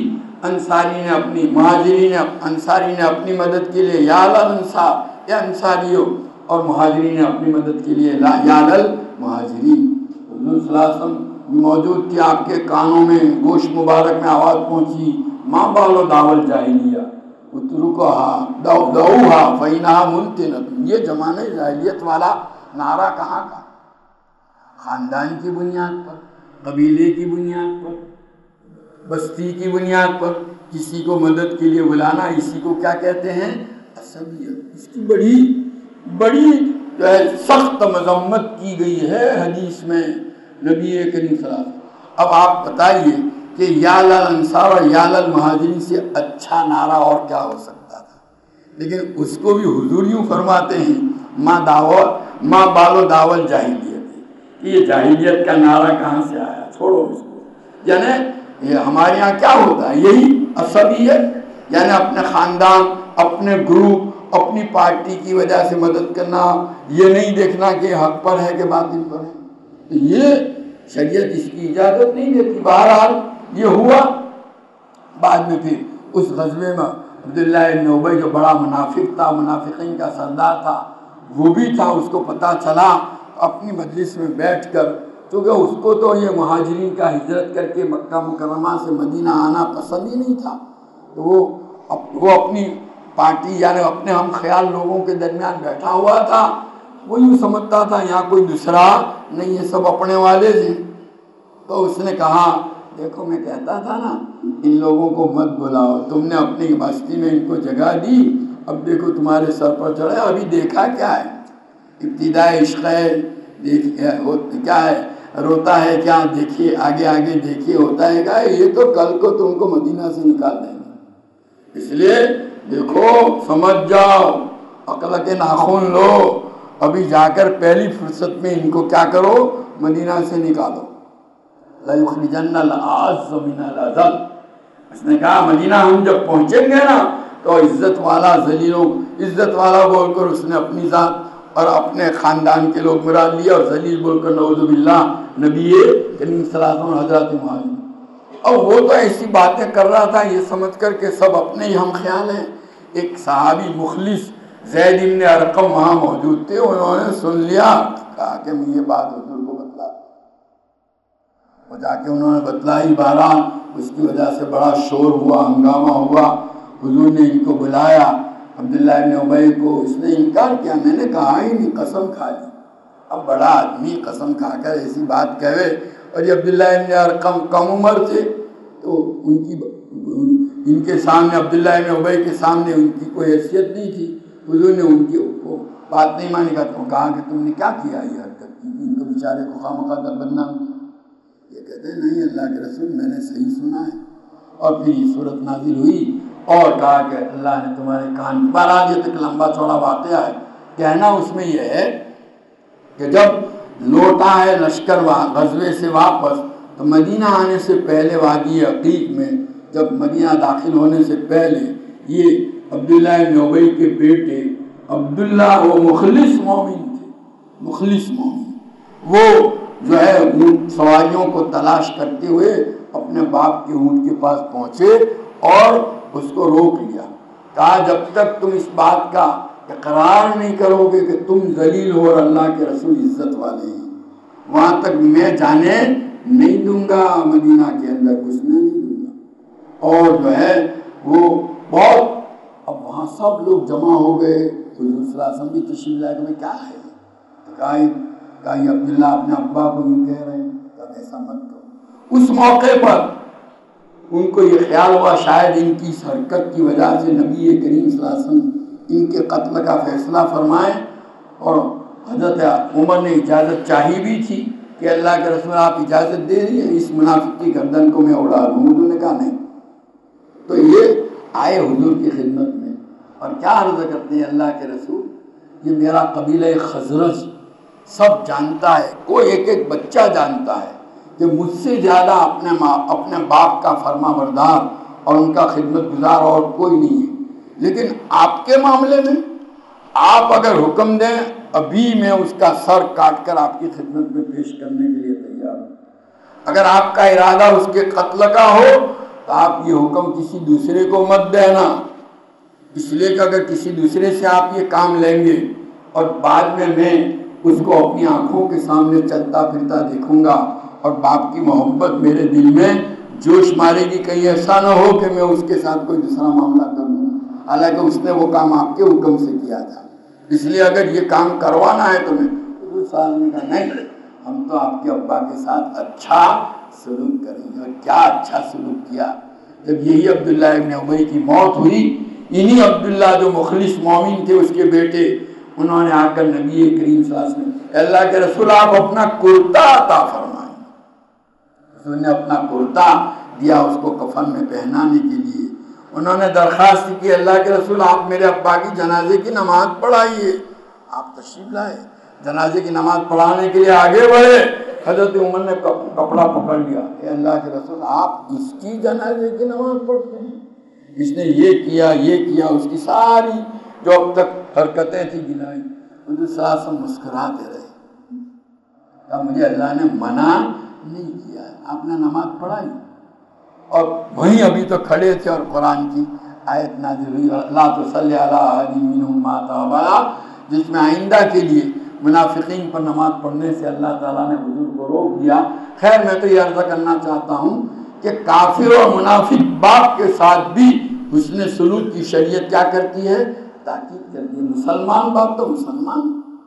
انصاری نے اپنی مہاجرین نے انصاری نے اپنی مدد کے لیے یا الانصار یا انصاریوں، اور مہاجرین نے اپنی مدد کے لیے یا المہاجرین۔ حضور صلی اللہ علیہ وسلم موجود تھے، آپ کے کانوں میں گوشت مبارک میں آواز پہنچی، ماں بالو داول جاہلیہ اترکوہا دعوہا فإنہا منتنۃ۔ یہ زمانہ جاہلیت والا نعرہ کہاں کا؟ خاندان کی بنیاد پر، قبیلے کی بنیاد پر، بستی کی بنیاد پر کسی کو مدد کے لیے بلانا، اسی کو کیا کہتے ہیں؟ عصبیت۔ اس کی بڑی بڑی جو ہے سخت مذمت کی گئی ہے حدیث میں نبی کریم صلی اللہ علیہ وسلم۔ اب آپ بتائیے کہ یا للانصار اور یا للمہاجرین سے اچھا نعرہ اور کیا ہو سکتا تھا؟ لیکن اس کو بھی حضور یوں فرماتے ہیں ماں داول ماں بالو داول جاہلیت، یہ جاہلیت کا نعرہ کہاں سے آیا؟ چھوڑو اس کو۔ یعنی یہ ہمارے یہاں کیا ہوتا ہے؟ یہی عصبیت، یعنی اپنے خاندان، اپنے گروپ، اپنی پارٹی کی وجہ سے مدد کرنا، یہ نہیں دیکھنا کہ حق پر ہے کہ باطل پر ہے۔ تو یہ شریعت اس کی اجازت نہیں دیتی۔ بہرحال یہ ہوا۔ بعد میں پھر اس غزوے میں عبداللہ ابن ابی جو بڑا منافق تھا، منافقین کا سردار تھا، وہ بھی تھا، اس کو پتہ چلا، اپنی مجلس میں بیٹھ کر، کیونکہ اس کو تو یہ مہاجرین کا ہجرت کر کے مکہ مکرمہ سے مدینہ آنا پسند ہی نہیں تھا، تو وہ وہ اپنی پارٹی یعنی اپنے ہم خیال لوگوں کے درمیان بیٹھا ہوا تھا، وہ یوں سمجھتا تھا یہاں کوئی دوسرا نہیں، یہ سب اپنے والے تھے۔ تو اس نے کہا دیکھو میں کہتا تھا نا ان لوگوں کو مت بلاؤ، تم نے اپنی بستی میں ان کو جگہ دی، اب دیکھو تمہارے سر پر چڑھے، ابھی دیکھا کیا ہے؟ ابتداء عشق ہے، کیا ہے روتا ہے کیا؟ دیکھیے آگے آگے دیکھیے ہوتا ہے کیا؟ یہ تو کل کو تم کو مدینہ سے نکال دیں گے، اس لیے دیکھو سمجھ جاؤ، عقل کے ناخن لو، ابھی جا کر پہلی فرصت میں ان کو کیا کرو؟ مدینہ سے نکالو۔ لَيُخْرِجَنَّ الْأَعَزَّ مِنَ الْأَذَلِّ۔ اس نے کہا مدینہ ہم جب پہنچیں گے نا تو عزت والا ذلیلوں عزت والا بول کر اس نے اپنی ذات اور اپنے خاندان کے لوگ مراد لیے، اور ذلیل بول کر نعوذ باللہ نبی کریم صلی اللہ علیہ وسلم حضرت معاذ۔ اور وہ تو ایسی باتیں کر رہا تھا یہ سمجھ کر کہ سب اپنے ہی ہم خیال ہیں۔ ایک صحابی مخلص زید بن ارقم وہاں موجود تھے، انہوں نے سن لیا، کہا کہ میں یہ بات حضور کو بتلا، وہ جا کے انہوں نے بتلائی، بہرحال اس کی وجہ سے بڑا شور ہوا، ہنگامہ ہوا، حضور نے ان کو بلایا، عبداللہ ابن ابی کو، اس نے انکار کیا، میں نے کہا ہی نہیں، قسم کھا لی۔ اب بڑا آدمی قسم کھا کر ایسی بات کہے، اور یہ عبداللہ ابن ارقم کم عمر تھے، تو ان کی ان کے سامنے عبداللہ ابن ابی کے سامنے ان کی کوئی حیثیت نہیں تھی، حضور نے ان کی بات نہیں مانی، کہا کہ تم نے کیا کیا یہ حرکت کی، ان کو بیچارے کو خواہ مخواہ کر بدنام کیا؟ یہ کہتے ہیں نہیں اللہ کے رسول میں نے صحیح سنا ہے۔ اور پھر یہ صورت نازل ہوئی اور کہا کہ اللہ نے تمہارے کان، بہرحال یہ تک لمبا چوڑا واقعہ ہے، کہنا اس میں یہ ہے کہ جب لوٹا ہے لشکر غزوے سے واپس، تو مدینہ آنے سے پہلے وادی عقیق میں جب مدینہ داخل ہونے سے پہلے یہ عبداللہ ابن ابی کے بیٹے عبداللہ وہ مخلص مومن تھے، مخلص مومن، وہ جو ہے اونٹ سواریوں کو تلاش کرتے ہوئے اپنے باپ کے اونٹ کے پاس پہنچے اور اس کو روک لیا، کہا جب تک تم اس بات کا اقرار نہیں کرو گے کہ تم ذلیل ہو اور اللہ کے رسول عزت والے ہیں، وہاں تک میں جانے نہیں دوں گا، مدینہ کے اندر گھسنے نہیں دوں گا۔ اور جو ہے وہ بہت، اب وہاں سب لوگ جمع ہو گئے، حضور صلی اللہ علیہ وسلم بھی تشریف لائے کہ میں کیا ہے، کہا کہ عبداللہ اپنے ابا کو یوں کہہ رہے ہیں، تب ایسا مت کرو۔ اس موقع پر ان کو یہ خیال ہوا شاید ان کی اس حرکت کی وجہ سے نبی کریم صلی اللہ علیہ وسلم ان کے قتل کا فیصلہ فرمائیں، اور حضرت عمر نے اجازت چاہی بھی تھی کہ اللہ کے رسول آپ اجازت دے رہی ہیں اس منافق کی گردن کو میں اڑا لوں، انہوں نے کہا نہیں۔ تو یہ آئے حضور کی خدمت میں اور کیا عرض کرتے ہیں اللہ کے رسول، یہ میرا قبیلہ خزرج سب جانتا ہے، کوئی ایک ایک بچہ جانتا ہے کہ مجھ سے زیادہ اپنے ماں اپنے باپ کا فرما بردار اور ان کا خدمت گزار اور کوئی نہیں ہے، لیکن آپ کے معاملے میں آپ اگر حکم دیں ابھی میں اس کا سر کاٹ کر آپ کی خدمت میں پیش کرنے کے لیے تیار ہوں، اگر آپ کا ارادہ اس کے قتل کا ہو تو آپ یہ حکم کسی دوسرے کو مت دینا، اس لیے کہ اگر کسی دوسرے سے آپ یہ کام لیں گے اور بعد میں میں اس کو اپنی آنکھوں کے سامنے چلتا پھرتا دیکھوں گا اور باپ کی محبت میرے دل میں جوش مارے گی، کہیں ایسا نہ ہو کہ میں اس کے ساتھ کوئی دوسرا معاملہ کر لوں، حالانکہ اس نے وہ کام آپ کے حکم سے کیا تھا، اس لیے اگر یہ کام کروانا ہے تو میں صاحب نے کہا نہیں، ہم تو آپ کے ابا کے ساتھ اچھا سلوک کریں گے۔ اور کیا اچھا سلوک کیا، جب یہی عبداللہ ابن ابی کی موت ہوئی، انہی عبداللہ جو مخلص مومن تھے اس کے بیٹے، انہوں نے آ کر نبی کریم صلی اللہ علیہ وسلم، اللہ کے رسول آپ اپنا کرتا عطا فرمائیں، انہوں نے اپنا کرتا دیا اس کو کفن میں پہنانے کے لیے۔ انہوں نے درخواست کی اللہ کے رسول آپ میرے ابا کی جنازے کی نماز پڑھائیے، آپ تشریف لائے، جنازے کی نماز پڑھانے کے لیے آگے بڑھے، حضرت عمر نے کپڑا پکڑ لیا، اے اللہ کے رسول آپ اس کی جنازے کی نماز پڑھتے ہیں، اس نے یہ کیا یہ کیا، اس کی ساری جو اب تک حرکتیں تھی گنائی، حضور صلی اللہ علیہ وسلم مسکراتے رہے، کہا مجھے اللہ نے منع نہیں کیا ہے، آپ نے نماز پڑھائی، اور وہیں ابھی تو کھڑے تھے اور قرآن کی آیت نازل ہوئی، لا تصلی علی احد منہم مات ابدا، جس میں آئندہ کے لیے منافقین پر نماز پڑھنے سے اللہ تعالیٰ نے حضور کو روک دیا۔ خیر میں تو یہ عرض کرنا چاہتا ہوں کہ کافر اور منافق باپ کے ساتھ بھی حسن سلوک کی شریعت کیا کرتی ہے، تاکید کرتی ہے۔ مسلمان باپ تو مسلمان،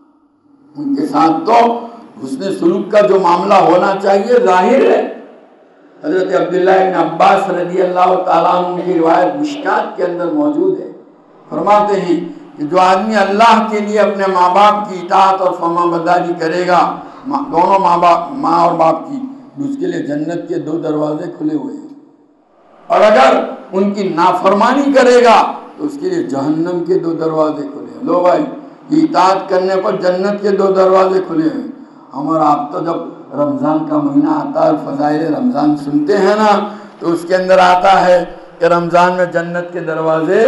ان کے ساتھ تو حسن سلوک کا جو معاملہ ہونا چاہیے ظاہر ہے۔ حضرت عبداللہ ابن عباس رضی اللہ تعالیٰ عنہ کی روایت مشکات کے اندر موجود ہے، فرماتے ہیں کہ جو آدمی اللہ کے لیے اپنے ماں باپ کی اطاعت اور فرما برداری کرے گا، دونوں ماں باپ ماں اور باپ کی، اس کے لیے جنت کے دو دروازے کھلے ہوئے ہیں، اور اگر ان کی نافرمانی کرے گا تو اس کے لیے جہنم کے دو دروازے کھلے ہیں۔ لو بھائی، یہ اطاعت کرنے پر جنت کے دو دروازے کھلے ہیں۔ ہم اور آپ تو جب رمضان کا مہینہ آتا ہے، فضائل رمضان سنتے ہیں نا، تو اس کے اندر آتا ہے کہ رمضان میں جنت کے دروازے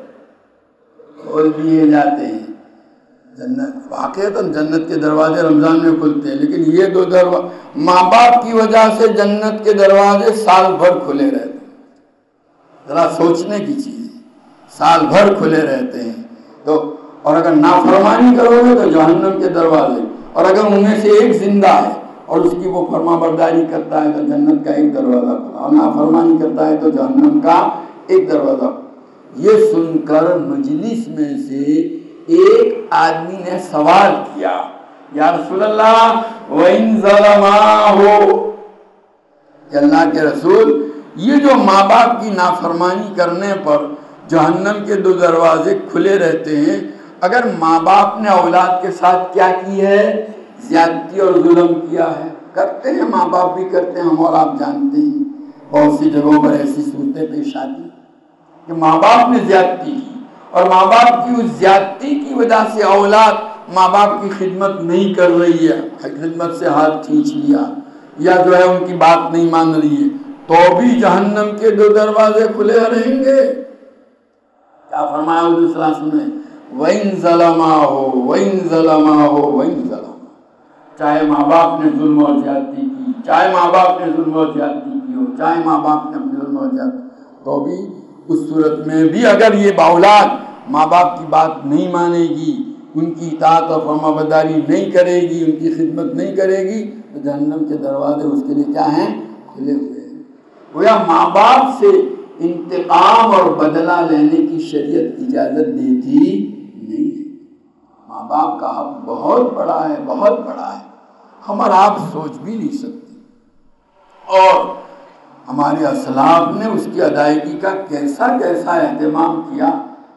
کھول دیے جاتے ہیں۔ جنت واقعتاً جنت کے دروازے رمضان میں کھلتے ہیں، لیکن یہ دو دروازے ماں باپ کی وجہ سے جنت کے دروازے سال بھر کھلے رہتے ہیں۔ ذرا سوچنے کی چیز ہے، سال بھر کھلے رہتے ہیں۔ تو اور اگر نافرمانی کرو گے تو جہنم کے دروازے، اور اگر ان میں سے ایک زندہ ہے اور اس کی وہ فرما برداری کرتا ہے تو جنت کا ایک دروازہ کھلا، اور نافرمانی کرتا ہے تو جہنم کا ایک دروازہ۔ یہ سن کر مجلس میں سے ایک آدمی نے سوال کیا، یا رسول اللہ وَإِن ظَلَمَاهُ، کہ اللہ کے رسول یہ جو ماں باپ کی نافرمانی کرنے پر جہنم کے دو دروازے کھلے رہتے ہیں، اگر ماں باپ نے اولاد کے ساتھ کیا کی ہے، زیادتی اور ظلم کیا ہے، کرتے ہیں ماں باپ بھی کرتے ہیں، ہم اور آپ جانتے ہیں بہت سی جگہوں پر ایسی صورتیں پیش آتی کہ ماں باپ نے زیادتی کی، اور ماں باپ کی اس زیادتی کی وجہ سے اولاد ماں باپ کی خدمت نہیں کر رہی ہے، خدمت سے ہاتھ کھینچ لیا، یا جو ہے ان کی بات نہیں مان رہی ہے، تو بھی جہنم کے دو دروازے کھلے رہیں گے۔ کیا فرمایا حضور صلی اللہ علیہ وسلم نے، وَإِن ظَلَمَاهُ وَإِن ظَلَمَاهُ وَإِن ظَلَمَاهُ، چاہے ماں باپ نے ظلم اور زیادتی کی، چاہے ماں باپ نے ظلم اور زیادتی کی ہو، چاہے ماں باپ نے اپنے ظلم اور زیادتی، تو بھی اس صورت میں بھی اگر یہ باولاد ماں باپ کی بات نہیں مانے گی، ان کی اطاعت اور فرما برداری نہیں کرے گی، ان کی خدمت نہیں کرے گی، تو جہنم کے دروازے اس کے لیے کیا ہیں، کھلے ہوئے ہیں۔ گویا ماں باپ سے انتقام اور بدلہ لینے کی شریعت اجازت دیتی نہیں ہے۔ ماں باپ کا حق بہت بڑا ہے، بہت بڑا ہے، ہم اور آپ سوچ بھی نہیں سکتے، اور ہمارے اسلاف نے اس کی ادائیگی کا کیسا کیسا اہتمام کیا۔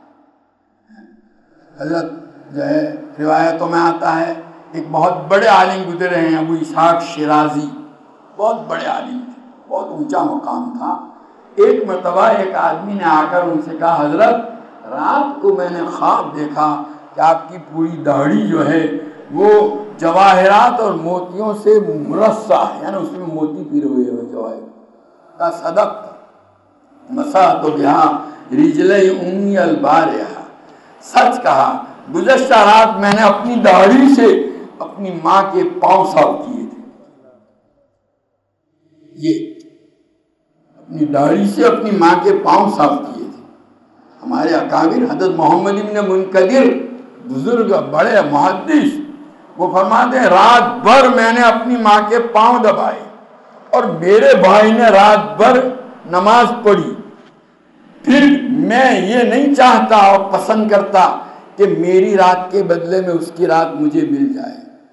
حضرت جو ہے روایتوں میں آتا ہے ایک بہت بڑے عالم گزرے ہیں، ابو اسحاق شیرازی، بہت بڑے عالم تھے، بہت اونچا مقام تھا۔ ایک مرتبہ ایک آدمی نے آ کر ان سے کہا، حضرت رات کو میں نے خواب دیکھا کہ آپ کی پوری داڑھی جو ہے وہ جواہرات اور موتیوں سے مرصع ہے، یعنی اس میں موتی پھرے ہوئے ہوئے جواہر کا صدق مسحت بہا رجلی امی البارحہ، سچ کہا گزشتہ رات میں نے اپنی داڑھی سے اپنی ماں کے پاؤں صاف کیے تھے۔ یہ اپنی داڑھی سے اپنی ماں کے پاؤں صاف کیے تھے. ہمارے اکابر حضرت محمد ابن منکدر بزرگ بڑے محدث وہ فرماتے ہیں رات بھر میں نے اپنی ماں کے پاؤں دبائے اور میرے بھائی نے رات بھر نماز پڑھی. پھر میں یہ نہیں چاہتا اور پسند کرتا کہ میری رات کے بدلے میں اس کی رات مجھے مل جائے،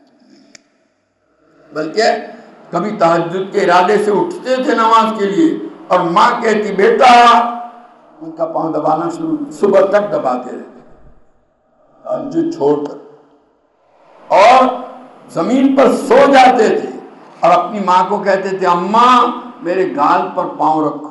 بلکہ کبھی تہجد کے ارادے سے اٹھتے تھے نماز کے لیے اور ماں کہتی بیٹا، ان کا پاؤں دبانا شروع، صبح تک دباتے رہتے تہجد چھوڑ کر، اور زمین پر سو جاتے تھے اور اپنی ماں کو کہتے تھے اماں میرے گال پر پاؤں رکھو.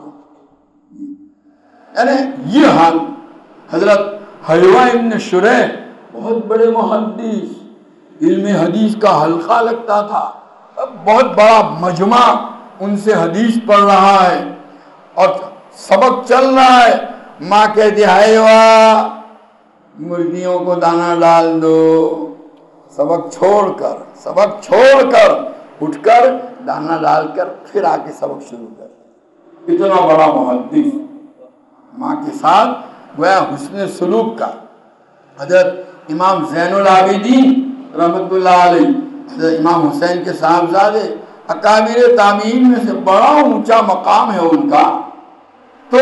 یعنی یہ حال حضرت حیوہ ابن شریح بہت بڑے محدث، علم حدیث کا حلقہ لگتا تھا، بہت بڑا مجمع ان سے حدیث پڑھ رہا ہے اور سبق چل رہا ہے. ماں کہتی حیوہ مرغیوں کو دانا ڈال دو. سبق چھوڑ کر سبق چھوڑ کر اٹھ کر دانا ڈال کر پھر آ کے سبق شروع کر. اتنا بڑا محدث ماں کے ساتھ گویا حسن سلوک کا. حضرت امام زین العابدین رحمت اللہ علیہ، حضرت امام حسین کے صاحبزادے، اکابر تابعین میں سے بڑا اونچا مقام ہے ان کا. تو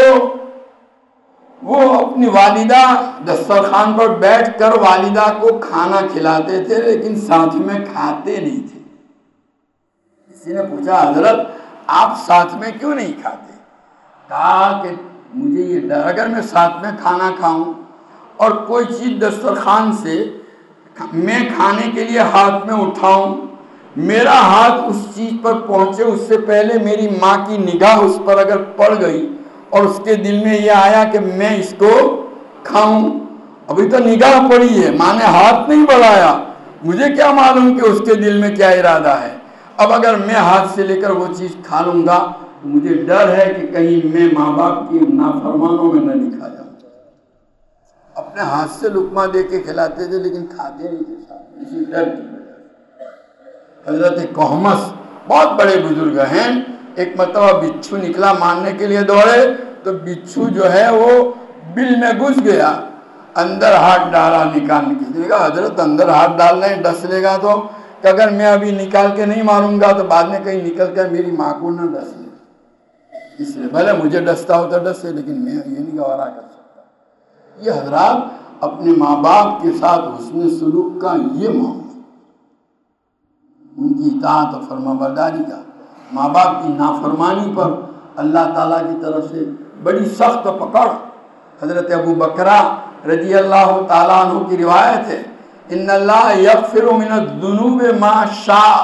وہ اپنی والدہ دسترخوان پر بیٹھ کر والدہ کو کھانا کھلاتے تھے لیکن ساتھ میں کھاتے نہیں تھے. کسی نے پوچھا حضرت آپ ساتھ میں کیوں نہیں کھاتے؟ کہا کہ مجھے یہ ڈر اگر میں ساتھ میں کھانا کھاؤں اور کوئی چیز دسترخوان سے میں کھانے کے لیے ہاتھ میں اٹھاؤں، میرا ہاتھ اس چیز پر پہنچے اس سے پہلے میری ماں کی نگاہ اس پر اگر پڑ گئی اور اس کے دل میں یہ آیا کہ میں اس کو کھاؤں، ابھی تو نگاہ پڑی ہے، ماں نے ہاتھ نہیں بڑھایا، مجھے کیا معلوم کہ اس کے دل میں کیا ارادہ ہے. اب اگر میں ہاتھ سے لے کر وہ چیز کھا لوں گا تو مجھے ڈر ہے کہ کہیں میں ماں باپ کی نافرمانوں میں نہ لکھا جاؤں. اپنے ہاتھ سے لقمہ دے کے کھلاتے تھے لیکن کھاتے نہیں تھے ساتھ، اسی ڈر کی وجہ سے. حضرت قہمس بہت بڑے بزرگ ہیں، ایک مرتبہ بچھو نکلا مارنے کے لیے دوڑے تو بچھو جو ہے وہ بل میں گھس گیا، اندر ہاتھ ڈالا نکالنے کے لیے. کہا حضرت اندر ہاتھ ڈال لیں ڈس لے گا تو کہ اگر میں ابھی نکال کے نہیں ماروں گا تو بعد میں کہیں نکل کر میری ماں کو نہ ڈس لے، اس لیے بھلے مجھے ڈستا ہو تو ڈسے لیکن میں یہ نہیں گوارا کر سکتا. یہ حضرات اپنے ماں باپ کے ساتھ حسن سلوک کا یہ معاملہ، ان کی اطاعت و فرما برداری کا. ماں باپ کی نافرمانی پر اللہ تعالیٰ کی طرف سے بڑی سخت پکڑ. حضرت ابو بکرہ رضی اللہ تعالیٰ عنہ کی روایت ہے ان اللہ یغفر من الذنوب ما شاء،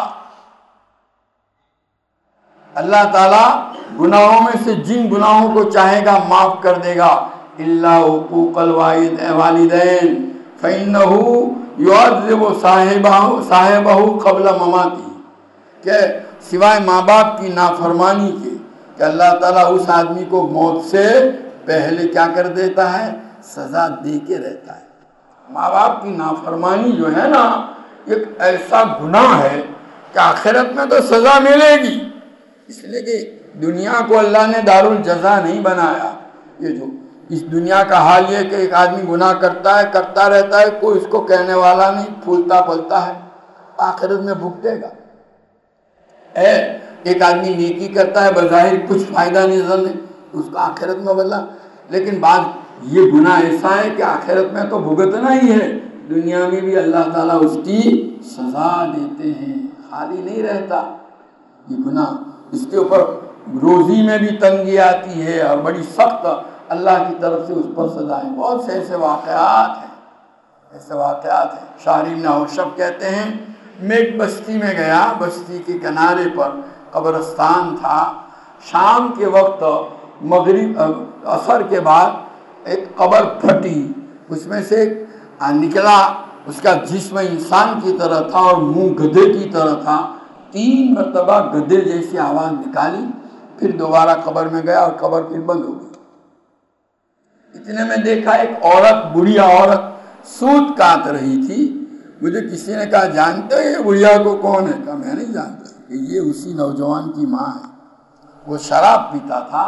اللہ تعالیٰ گناہوں میں سے جن گناہوں کو چاہے گا معاف کر دے گا، الا حقوق الوالدین فإنہ یعذب صاحبہ قبل مماتہ، کہ سوائے ماں باپ کی نافرمانی کے کہ اللہ تعالیٰ اس آدمی کو موت سے پہلے کیا کر دیتا ہے، سزا دے کے رہتا ہے. ماں باپ کی نافرمانی جو ہے نا ایک ایسا گناہ ہے کہ آخرت میں تو سزا ملے گی، اس لیے کہ دنیا کو اللہ نے دار الجزا نہیں بنایا. یہ جو اس دنیا کا حال یہ کہ ایک آدمی گناہ کرتا ہے کرتا رہتا ہے، کوئی اس کو کہنے والا نہیں، پھولتا پھلتا ہے، آخرت میں بھگتے گا. اے ایک آدمی نیکی کرتا ہے بظاہر کچھ فائدہ نظر نہیں، اس کا آخرت میں بدلا، لیکن بعد یہ گناہ ایسا ہے کہ آخرت میں تو بھگتنا ہی ہے، دنیا میں بھی اللہ تعالیٰ اس کی سزا دیتے ہیں، خالی نہیں رہتا یہ گناہ. اس کے اوپر روزی میں بھی تنگی آتی ہے اور بڑی سخت اللہ کی طرف سے اس پر سزائیں. بہت سے ایسے واقعات ہیں ایسے واقعات ہیں. شاعر ابن حوشب کہتے ہیں میں ایک بستی میں گیا، بستی کے کنارے پر قبرستان تھا. شام کے وقت مغرب عصر کے بعد ایک قبر پھٹی، اس میں سے نکلا، اس کا جسم انسان کی طرح تھا اور منہ گدھے کی طرح تھا. تین مرتبہ گدھے جیسی آواز نکالی، پھر دوبارہ قبر میں گیا اور قبر پھر بند ہو گئی. اتنے میں دیکھا ایک عورت، بڑھیا عورت سوت کاٹ رہی تھی. مجھے کسی نے کہا جانتے ہو یہ بڑھیا کو کون ہے؟ کہا میں نہیں جانتا کہ یہ اسی نوجوان کی ماں ہے. وہ شراب پیتا تھا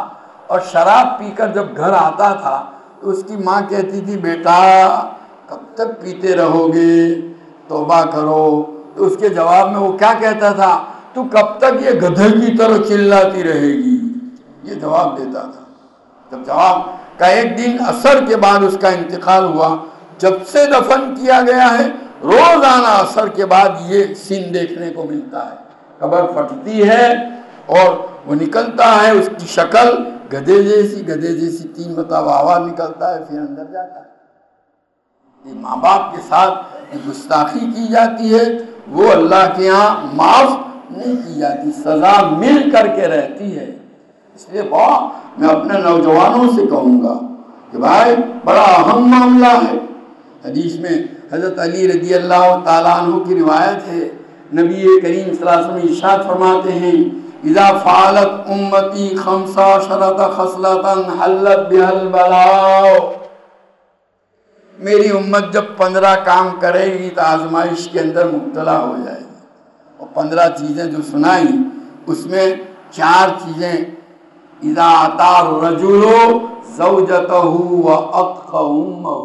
اور شراب پی کر جب گھر آتا تھا تو اس کی ماں کہتی تھی بیٹا کب تک پیتے رہو گے، توبہ کرو۔ تو اس کے جواب میں وہ کیا کہتا تھا، تو کب تک یہ گدھے کی طرح چلاتی رہے گی، یہ جواب دیتا تھا۔ جب جواب کا ایک دن عصر کے بعد اس کا انتقال ہوا، جب سے دفن کیا گیا ہے روزانہ عصر کے بعد یہ سین دیکھنے کو ملتا ہے، قبر پھٹتی ہے اور وہ نکلتا ہے، اس کی شکل گدھے جیسی گدھے جیسی تین مرتبہ آواز نکلتا ہے، پھر اندر جاتا ہے۔ یہ ماں باپ کے ساتھ گستاخی کی جاتی ہے، وہ اللہ کے ہاں معاف نہیں کی جاتی، سزا مل کر کے رہتی ہے۔ اس لیے بہت میں اپنے نوجوانوں سے کہوں گا کہ بھائی بڑا اہم معاملہ ہے۔ حدیث میں حضرت علی رضی اللہ تعالیٰ عنہ کی روایت ہے، نبی کریم صلی اللہ علیہ وسلم ارشاد فرماتے ہیں اذا فعلت امتی خمس عشرۃ خصلۃ حلت بها البلاء، میری امت جب پندرہ کام کرے گی تو آزمائش کے اندر مبتلا ہو جائے گی۔ اور پندرہ چیزیں جو سنائیں اس میں چار چیزیں، اذا اطاع الرجل زوجته واتقى امه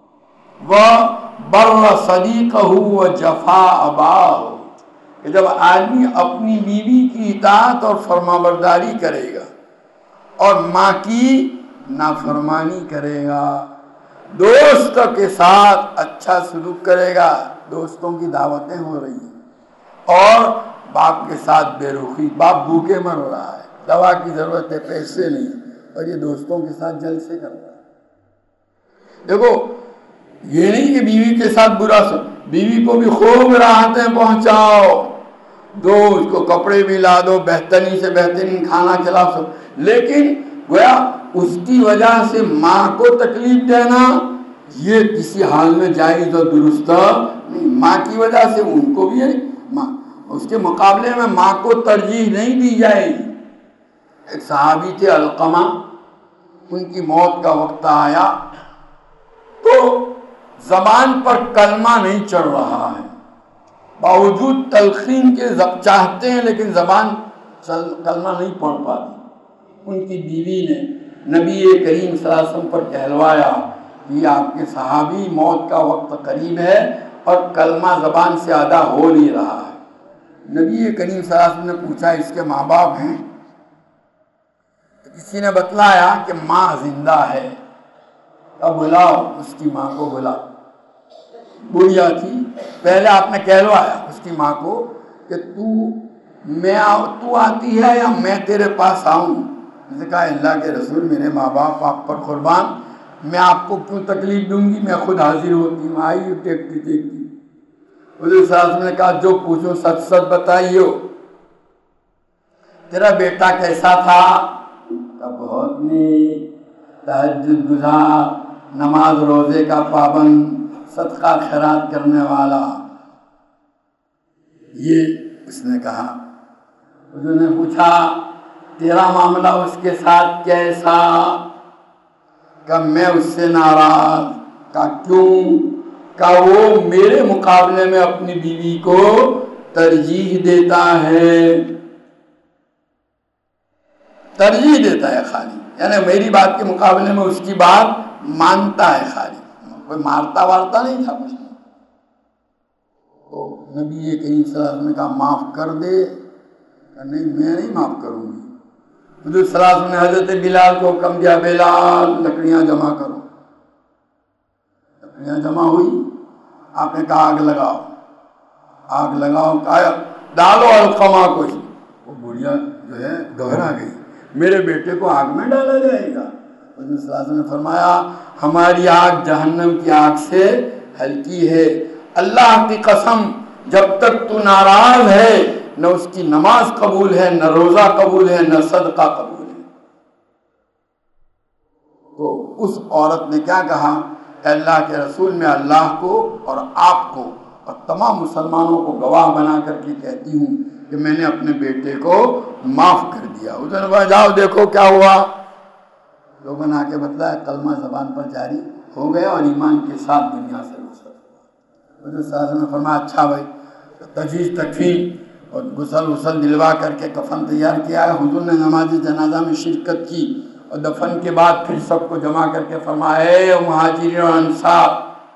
وبر صديقه وجفا اباه، کہ جب آدمی اپنی بیوی کی اطاعت اور فرمانبرداری کرے گا اور ماں کی نافرمانی کرے گا، دوستوں کے ساتھ اچھا سلوک کرے گا، دوستوں کی دعوتیں ہو رہی ہیں، اور باپ کے ساتھ بے رخی، باپ بھوکے مر رہا ہے، دوا کی ضرورت ہے، پیسے نہیں، اور یہ دوستوں کے ساتھ جلسے کر رہا ہے۔ دیکھو یہ نہیں کہ بیوی کے ساتھ برا سو، بیوی کو بھی خوب راحتیں پہنچاؤ، دو اس کو کپڑے بھی لا دو، بہترین سے بہترین کھانا کھلاؤ سب، لیکن گویا اس کی وجہ سے ماں کو تکلیف دینا یہ کسی حال میں جائز اور درست نہیں۔ ماں کی وجہ سے ان کو بھی ماں اس کے مقابلے میں ماں کو ترجیح نہیں دی جائے گی۔ ایک صحابی تھے علقمہ، ان کی موت کا وقت آیا تو زبان پر کلمہ نہیں چڑھ رہا ہے، باوجود تلقین کے چاہتے ہیں لیکن زبان کلمہ نہیں پڑھ پاتی۔ ان کی بیوی نے نبی کریم صلی اللہ علیہ وسلم پر کہلوایا کہ آپ کے صحابی موت کا وقت قریب ہے اور کلمہ زبان سے ادا ہو نہیں رہا ہے۔ نبی کریم صلی اللہ علیہ وسلم نے پوچھا اس کے ماں باپ ہیں؟ تو کسی نے بتلایا کہ ماں زندہ ہے۔ اب بلاؤ اس کی ماں کو، بلا بڑھیا تھی، پہلے آپ نے کہلوایا اس کی ماں کو کہ تو میں تو آتی ہے یا میں تیرے پاس آؤں؟ اس نے کہا اللہ کے رسول میرے ماں باپ آپ پر قربان، میں آپ کو کیوں تکلیف دوں گی، میں خود حاضر ہوتی ہوں، آئی ٹیکتی ٹیکتی۔ حضور صلی اللہ علیہ وسلم نے کہا جو پوچھو سچ سچ بتائیو، تیرا بیٹا کیسا تھا؟ کہا بہت نیک، تہجد گزار، نماز روزے کا پابند، صدقہ خیرات کرنے والا۔ یہ اس نے کہا۔ حضور نے پوچھا تیرا معاملہ اس کے ساتھ کیسا؟ کہ میں اس سے ناراض۔ کہا کیوں؟ کہ وہ میرے مقابلے میں اپنی بیوی کو ترجیح دیتا ہے، ترجیح دیتا ہے خالی، یعنی میری بات کے مقابلے میں اس کی بات مانتا ہے خالی، کوئی مارتا وارتا نہیں تھا کچھ نہیں۔ تو نبی کریم صلی اللہ علیہ وسلم نے کہا معاف کر دے؟ کہ نہیں میں نہیں معاف کروں گی۔ حضور صلی اللہ علیہ وسلم نے حضرت بلال کو حکم دیا بلال لکڑیاں جمع کرو۔ لکڑیاں جمع ہوئی، آپ نے کہا آگ لگاؤ، آگ لگاؤ، کہا ڈالو علقمہ کو۔ وہ بڑھیا جو ہے گھبرا گئی، میرے بیٹے کو آگ میں ڈالا جائے گا؟ حضور صلی اللہ علیہ وسلم نے فرمایا ہماری آگ جہنم کی آگ سے ہلکی ہے، اللہ کی قسم جب تک تو ناراض ہے نہ اس کی نماز قبول ہے، نہ روزہ قبول ہے، نہ صدقہ قبول ہے۔ تو اس عورت نے کیا کہا؟ اللہ کے رسول میں اللہ کو اور آپ کو اور تمام مسلمانوں کو گواہ بنا کر کے کہتی ہوں کہ میں نے اپنے بیٹے کو معاف کر دیا۔ اس نے کہا جاؤ دیکھو کیا ہوا، لوگوں نے آ کے بتلایا کلمہ زبان پر جاری ہو گیا اور ایمان کے ساتھ دنیا سے رخصت ہوا۔ حضور صلی اللہ علیہ وسلم نے فرمایا اچھا بھائی، تجہیز تکفین اور غسل وسل دلوا کر کے کفن تیار کیا ہے۔ حضور نے نماز جنازہ میں شرکت کی اور دفن کے بعد پھر سب کو جمع کر کے فرمایا اے مہاجرین اور انصار،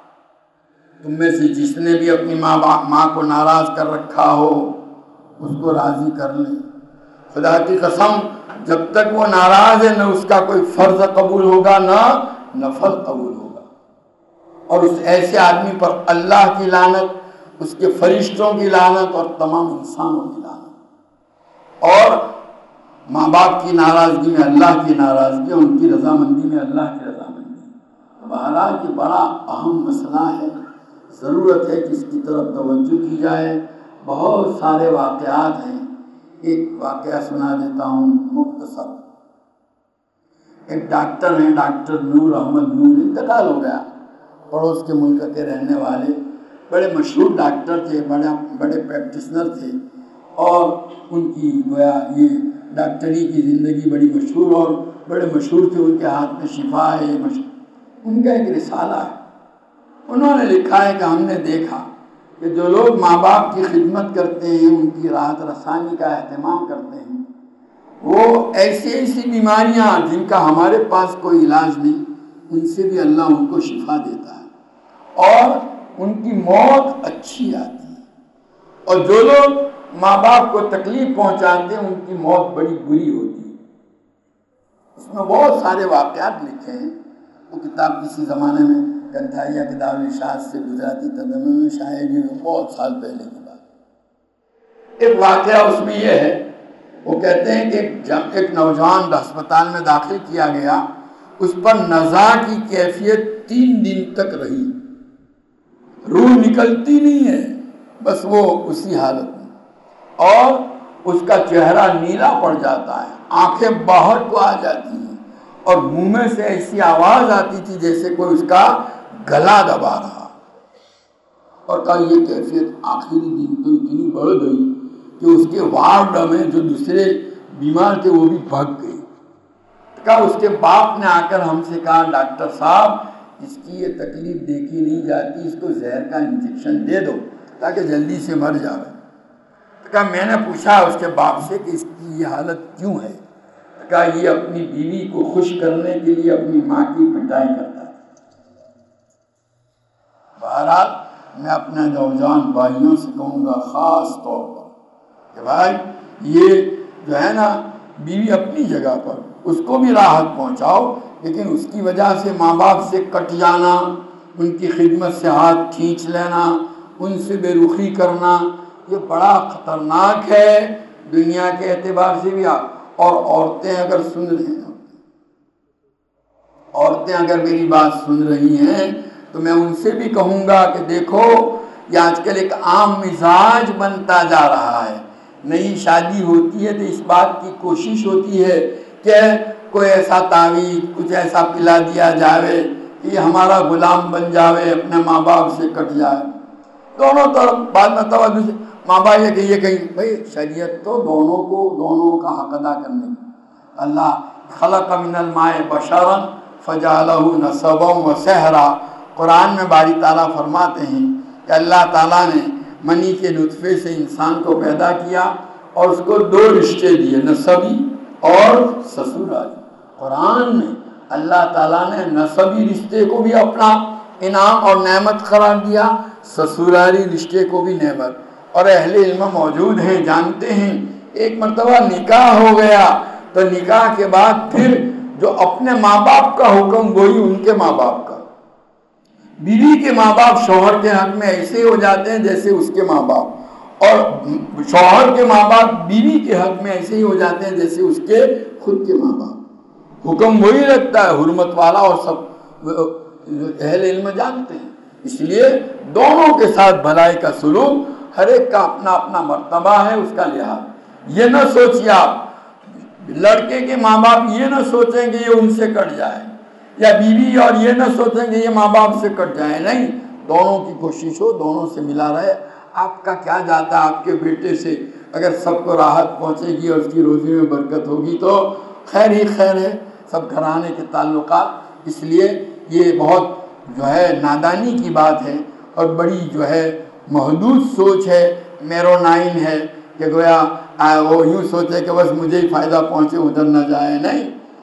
تم میں سے جس نے بھی اپنی ماں ماں کو ناراض کر رکھا ہو اس کو راضی کر لیں۔ خدا کی قسم جب تک وہ ناراض ہے نہ اس کا کوئی فرض قبول ہوگا نہ نفل قبول ہوگا، اور اس ایسے آدمی پر اللہ کی لعنت، اس کے فرشتوں کی لعنت اور تمام انسانوں کی لعنت، اور ماں باپ کی ناراضگی میں اللہ کی ناراضگی، اور ان کی رضامندی میں اللہ کی رضامندی۔ بہرحال یہ بڑا اہم مسئلہ ہے، ضرورت ہے کہ اس کی طرف توجہ کی جائے۔ بہت سارے واقعات ہیں، ایک واقعہ سنا دیتا ہوں مختصر۔ ایک ڈاکٹر ہیں، ڈاکٹر نور احمد نور، انتقال ہو گیا، پڑوس کے ملک کے رہنے والے، بڑے مشہور ڈاکٹر تھے، بڑے بڑے پریکٹیشنر تھے، اور ان کی گویا یہ ڈاکٹری کی زندگی بڑی مشہور اور بڑے مشہور تھے، ان کے ہاتھ میں شفا ہے مشہور۔ ان کا ایک رسالہ ہے، انہوں نے لکھا ہے کہ ہم نے دیکھا کہ جو لوگ ماں باپ کی خدمت کرتے ہیں، ان کی راحت رسانی کا اہتمام کرتے ہیں، وہ ایسی ایسی بیماریاں جن کا ہمارے پاس کوئی علاج نہیں، ان سے بھی اللہ ان کو شفا دیتا ہے اور ان کی موت اچھی آتی ہے۔ اور جو لوگ ماں باپ کو تکلیف پہنچاتے ہیں ان کی موت بڑی بری ہوتی ہے۔ اس میں بہت سارے واقعات لکھے ہیں، وہ کتاب کسی زمانے میں کنتھائیہ کتاب ارشاد سے گجراتی ترجمے میں شائع ہوئی، بہت سال پہلے کی بات۔ ایک واقعہ اس میں یہ ہے، وہ کہتے ہیں کہ ایک نوجوان ہسپتال میں داخل کیا گیا، اس پر نزا کی کیفیت تین دن تک رہی، روح نکلتی نہیں ہے، بس وہ اسی حالت میں، اور اس کا چہرہ نیلا پڑ جاتا ہے، آنکھیں باہر کو آ جاتی ہیں، اور منہ میں سے ایسی آواز آتی تھی جیسے کوئی اس کا گلا دبا رہا، اور کہا یہ کیفیت آخری دن تو اتنی بڑھ گئی کہ اس کے وارڈ میں جو دوسرے بیمار تھے وہ بھی بھگ گئے۔ کہا اس کے باپ نے آ کر ہم سے کہا ڈاکٹر صاحب اس کی یہ تکلیف دیکھی نہیں جاتی، اس کو زہر کا انجیکشن دے دو تاکہ جلدی سے مر جائے۔ کہا میں نے پوچھا اس کے باپ سے کہ اس کی یہ حالت کیوں ہے؟ کہا یہ اپنی بیوی کو خوش کرنے کے لیے اپنی ماں کی پٹائی کرتا ہے۔ بہرحال میں اپنے نوجوان بھائیوں سے کہوں گا خاص طور پر کہ بھائی یہ جو ہے نا بیوی اپنی جگہ پر اس کو بھی راحت پہنچاؤ، لیکن اس کی وجہ سے ماں باپ سے کٹ جانا، ان کی خدمت سے ہاتھ کھینچ لینا، ان سے بے رخی کرنا، یہ بڑا خطرناک ہے دنیا کے اعتبار سے بھی۔ اور عورتیں اگر سن رہی ہیں عورتیں اگر میری بات سن رہی ہیں تو میں ان سے بھی کہوں گا کہ دیکھو یہ آج کل ایک عام مزاج بنتا جا رہا ہے، نئی شادی ہوتی ہے تو اس بات کی کوشش ہوتی ہے کہ کوئی ایسا تعویذ کچھ ایسا پلا دیا جائے کہ یہ ہمارا غلام بن جاوے، اپنے ماں باپ سے کٹ جائے۔ دونوں طرف بعد میں توجہ سے ماں باپ یہ کہیے کہیں بھائی شریعت تو دونوں کو دونوں کا حق ادا کرنے کی۔ اللہ خلق من الماء بشرا فجعلہ نسبا وسحرا، قرآن میں باری تعالیٰ فرماتے ہیں کہ اللہ تعالیٰ نے منی کے نطفے سے انسان کو پیدا کیا اور اس کو دو رشتے دیے، نسبی اور سسرالی۔ قرآن میں اللہ تعالیٰ نے نسبی رشتے کو بھی اپنا انعام اور نعمت قرار دیا، سسرالی رشتے کو بھی نعمت۔ اور اہل علم موجود ہیں جانتے ہیں ایک مرتبہ نکاح ہو گیا تو نکاح کے بعد پھر جو اپنے ماں باپ کا حکم وہی ان کے ماں باپ کا، بیوی کے ماں باپ شوہر کے حق میں ایسے ہو جاتے ہیں جیسے اس کے ماں باپ، اور شوہر کے ماں باپ بیوی کے حق میں ایسے ہی ہو جاتے ہیں جیسے اس کے خود کے ماں باپ۔ حکم وہی رکھتا ہے حرمت والا، اور سب اہل علم جانتے ہیں۔ اس لیے دونوں کے ساتھ بھلائی کا سلوک، ہر ایک کا اپنا اپنا مرتبہ ہے، اس کا لحاظ۔ یہ نہ سوچیے آپ لڑکے کے ماں باپ یہ نہ سوچیں گے یہ ان سے کٹ جائے، یا بیوی اور یہ نہ سوچیں گے یہ ماں باپ سے کٹ جائے، نہیں، دونوں کی کوشش ہو، دونوں سے ملا رہے۔ آپ کا کیا جاتا ہے آپ کے بیٹے سے، اگر سب کو راحت پہنچے گی اور اس کی روزی میں برکت ہوگی تو خیر ہی خیر ہے، سب گھرانے کے تعلقات۔ اس لیے یہ بہت جو ہے نادانی کی بات ہے اور بڑی جو ہے محدود سوچ ہے، میرونائن ہے کہ گویا وہ یوں سوچے کہ بس مجھے ہی فائدہ پہنچے ادھر نہ جائے، نہیں،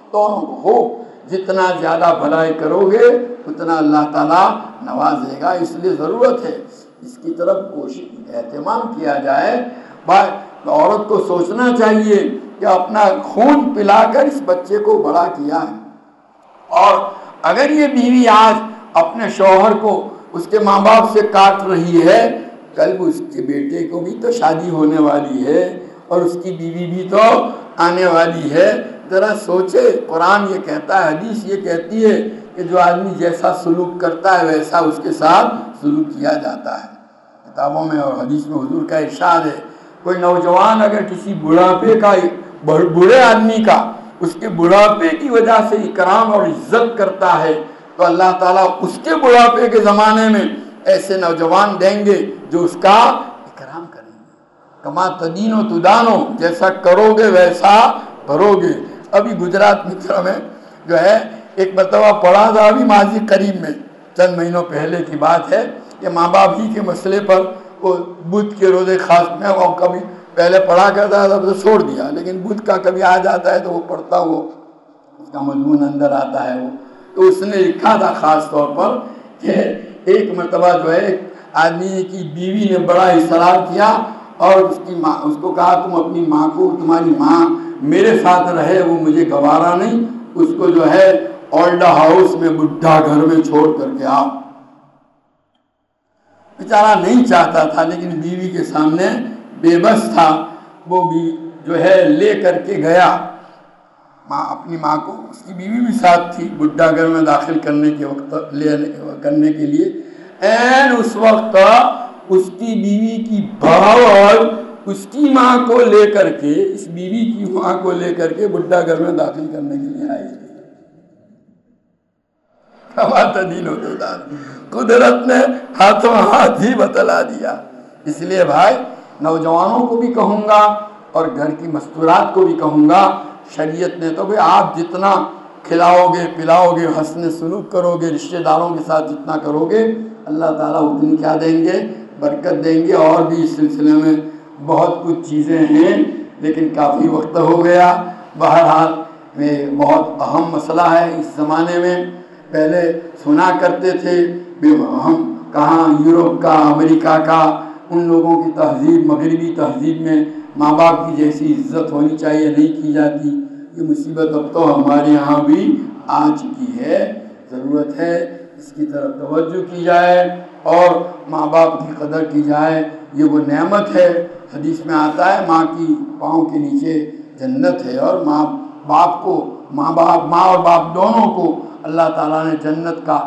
دونوں کو ہو، جتنا زیادہ بھلائی کرو گے اتنا اللہ تعالیٰ نوازے گا، اس لیے ضرورت ہے اس کی طرف کوشش اہتمام کیا جائے۔ عورت کو سوچنا چاہیے کہ اپنا خون پلا کر اس بچے کو بڑا کیا ہے، اور اگر یہ بیوی آج اپنے شوہر کو اس کے ماں باپ سے کاٹ رہی ہے، کل اس کے بیٹے کو بھی تو شادی ہونے والی ہے اور اس کی بیوی بھی تو آنے والی ہے۔ ذرا سوچے، قرآن یہ کہتا ہے، حدیث یہ کہتی ہے کہ جو آدمی جیسا سلوک کرتا ہے ویسا اس کے ساتھ سلوک کیا جاتا ہے۔ کتابوں میں اور حدیث میں حضور کا ارشاد ہے، کوئی نوجوان اگر کسی بڑھاپے کا بوڑھے آدمی کا اس کے بڑھاپے کی وجہ سے اکرام اور عزت کرتا ہے تو اللہ تعالیٰ اس کے بڑھاپے کے زمانے میں ایسے نوجوان دیں گے جو اس کا اکرام کریں گے۔ کما تدینو تدانو، جیسا کرو گے ویسا بھرو گے۔ ابھی گجرات متر میں جو ہے ایک مرتبہ پڑھا تھا، ابھی ماضی قریب میں چند مہینوں پہلے کی بات ہے، کہ ماں باپ ہی کے مسئلے پر وہ بدھ کے روزے خاص میں وہ کبھی پہلے پڑھا کرتا تھا تو چھوڑ دیا، لیکن بدھ کا کبھی آ جاتا ہے تو وہ پڑھتا، وہ اس کا مضمون اندر آتا ہے۔ وہ تو اس نے لکھا تھا خاص طور پر کہ ایک مرتبہ جو ہے ایک آدمی کی بیوی نے بڑا اصرار کیا اور اس کی ماں اس کو کہا تم اپنی ماں کو، تمہاری ماں میرے ساتھ رہے، وہ مجھے گوارا نہیں، اس کو جو ہے اولڈ ہاؤس میں بڈھا گھر میں چھوڑ کر کے آؤ۔ بیچارہ نہیں چاہتا تھا لیکن بیوی کے سامنے بے بس تھا، وہ بھی جو ہے لے کر کے گیا ماں اپنی ماں کو، اس کی بیوی بھی ساتھ تھی، بڈھا گھر میں داخل کرنے کے وقت لے کرنے کے لیے۔ این اس وقت اس کی بیوی کی بھاول اس کی ماں کو لے کر کے، اس بیوی کی ماں کو لے کر کے بڈھا گھر میں داخل کرنے کے لیے آئی۔ دین و دودان، قدرت نے ہاتھوں ہاتھ ہی بتلا دیا۔ اس لیے بھائی نوجوانوں کو بھی کہوں گا اور گھر کی مستورات کو بھی کہوں گا، شریعت نے تو بھائی آپ جتنا کھلاؤ گے پلاؤ گے حسن سلوک کرو گے رشتہ داروں کے ساتھ جتنا کرو گے اللہ تعالیٰ اتنی کیا دیں گے، برکت دیں گے۔ اور بھی اس سلسلے میں بہت کچھ چیزیں ہیں لیکن کافی وقت ہو گیا۔ بہرحال یہ بہت اہم مسئلہ ہے اس زمانے میں۔ پہلے سنا کرتے تھے ہم کہاں یورپ کا، امریکہ کا، ان لوگوں کی تہذیب، مغربی تہذیب میں ماں باپ کی جیسی عزت ہونی چاہیے نہیں کی جاتی۔ یہ مصیبت اب تو ہمارے یہاں بھی آ چکی ہے۔ ضرورت ہے اس کی طرف توجہ کی جائے اور ماں باپ کی قدر کی جائے، یہ وہ نعمت ہے۔ حدیث میں آتا ہے ماں کی پاؤں کے نیچے جنت ہے، اور ماں باپ کو ماں باپ ماں اور باپ دونوں کو اللہ تعالیٰ نے جنت کا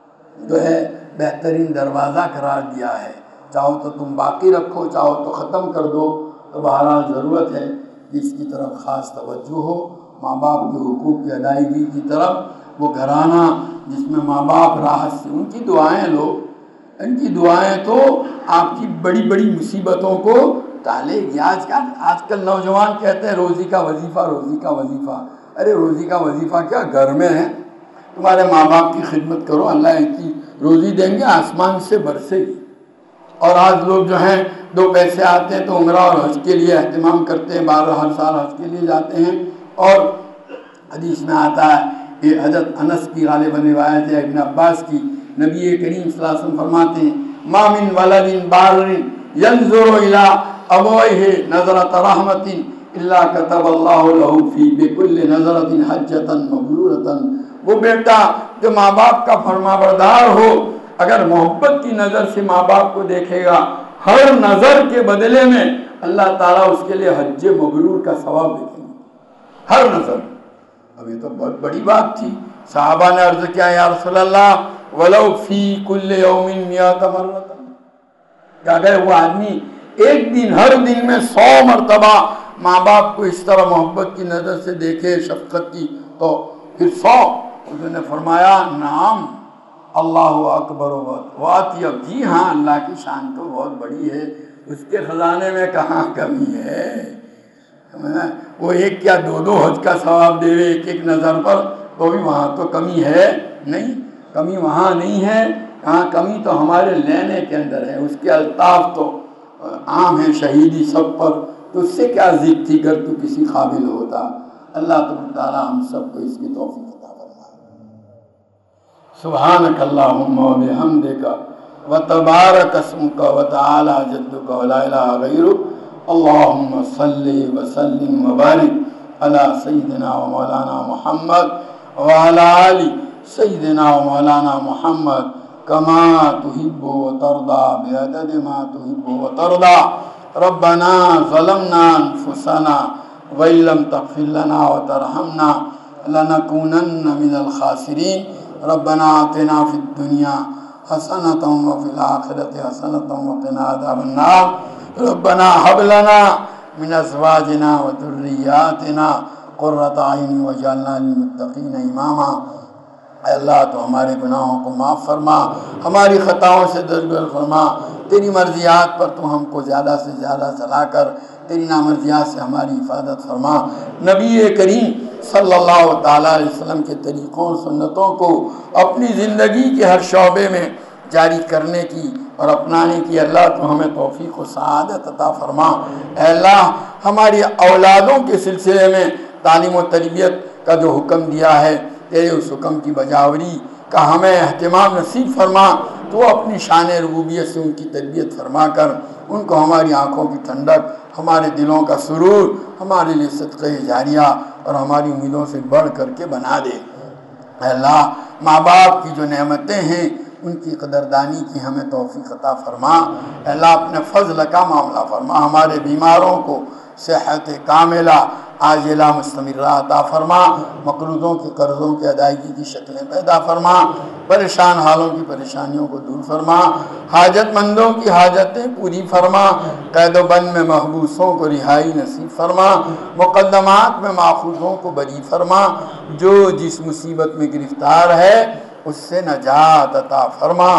جو ہے بہترین دروازہ قرار دیا ہے۔ چاہو تو تم باقی رکھو، چاہو تو ختم کر دو، تو بہرحال ضرورت ہے کہ اس کی طرف خاص توجہ ہو، ماں باپ کے حقوق کی ادائیگی کی طرف۔ وہ گھرانہ جس میں ماں باپ راحت سے، ان کی دعائیں لو، ان کی دعائیں تو آپ کی بڑی بڑی مصیبتوں کو ٹالے گی۔ آج کل آج کل نوجوان کہتے ہیں روزی کا وظیفہ، روزی کا وظیفہ۔ ارے روزی کا وظیفہ کیا گھر میں ہے، تمہارے ماں باپ کی خدمت کرو، اللہ ان کی روزی دیں گے، آسمان سے برسے گی۔ اور آج لوگ جو ہیں دو پیسے آتے ہیں تو عمرہ اور حج کے لیے اہتمام کرتے ہیں، بارہ ہر سال حج کے لیے جاتے ہیں۔ اور حدیث میں آتا ہے کہ حضرت انس کی غالباً روایت ہے، ابن عباس کی، نبی کریم صلی اللہ علیہ وسلم فرماتے ہیں ما من ولد بار ينظر الى ابويه نظرة رحمة الا كتب الله له في بكل نظرة حجة مبرورة۔ وہ بیٹا جو ماں باپ کا فرما بردار ہو، اگر محبت کی نظر سے ماں باپ کو دیکھے گا، ہر نظر کے بدلے میں اللہ تعالیٰ اس کے لیے حج مبرور کا ثواب لکھیں گے، ہر نظر۔ اب یہ تو بہت بڑی بات تھی۔ صحابہ نے عرض کیا یا رسول اللہ ولو فی کل یوم مئۃ مرۃ، کہ اگر وہ آدمی ایک دن ہر دن میں سو مرتبہ ماں باپ کو اس طرح محبت کی نظر سے دیکھے، شفقت کی، تو پھر سو۔ انہوں نے فرمایا نعم اللہ اکبر واطیب، جی ہاں اللہ کی شان تو بہت بڑی ہے، اس کے خزانے میں کہاں کمی ہے۔ وہ ایک کیا دو دو حج کا ثواب دے ایک ایک نظر پر، تو بھی وہاں تو کمی ہے نہیں، کمی وہاں نہیں ہے۔ کہاں کمی تو ہمارے لینے کے اندر ہے، اس کے الطاف تو عام ہیں شہیدی سب پر، تو اس سے کیا ضد تھی گر تو کسی قابل ہوتا۔ اللہ تبارک تعالیٰ ہم سب کو اس کی توفیق عطا فرمائے۔ سبحانک اللہم و بحمدک و تبارک اسمک و تعالی جدک و لا الہ غیرک، اللہم صلی وسلم وبارک علی سیدنا و مولانا محمد وعلی آل سیدنا و مولانا محمد کما تحب و ترضى بعدد ما تحب و ترضى۔ ربنا ظلمنا انفسنا وإن لم تغفر لنا وترحمنا لنكونن من الخاسرين۔ ربنا آتنا في الدنيا حسنة وفي الآخرة حسنة وقنا عذاب النار۔ ربنا هب لنا من أزواجنا وذرياتنا قرة أعين واجعلنا للمتقين إماما۔ اے اللہ تو ہمارے گناہوں کو معاف فرما، ہماری خطاؤں سے درگزر فرما، تیری مرضیات پر تو ہم کو زیادہ سے زیادہ چلا کر تیری نامرضیات سے ہماری حفاظت فرما۔ نبی کریم صلی اللہ تعالیٰ علیہ وسلم کے طریقوں سنتوں کو اپنی زندگی کے ہر شعبے میں جاری کرنے کی اور اپنانے کی اللہ تو ہمیں توفیق و سعادت عطا فرما۔ اے اللہ ہماری اولادوں کے سلسلے میں تعلیم و تربیت کا جو حکم دیا ہے تیرے اس حکم کی بجاوری کا ہمیں اہتمام نصیب فرما۔ تو اپنی شان ربوبیت سے ان کی تربیت فرما کر ان کو ہماری آنکھوں کی ٹھنڈک، ہمارے دلوں کا سرور، ہمارے لیے صدقہ جاریہ اور ہماری امیدوں سے بڑھ کر کے بنا دے۔ اے اللہ ماں باپ کی جو نعمتیں ہیں ان کی قدردانی کی ہمیں توفیق عطا فرما۔ اے اللہ اپنے فضل کا معاملہ فرما، ہمارے بیماروں کو صحت کاملہ عاجلہ مستمرہ عطا فرما، مقروضوں کے قرضوں کی ادائیگی کی شکلیں پیدا فرما، پریشان حالوں کی پریشانیوں کو دور فرما، حاجت مندوں کی حاجتیں پوری فرما، قید و بند میں محبوسوں کو رہائی نصیب فرما، مقدمات میں ماخوذوں کو بری فرما، جو جس مصیبت میں گرفتار ہے اس سے نجات عطا فرما۔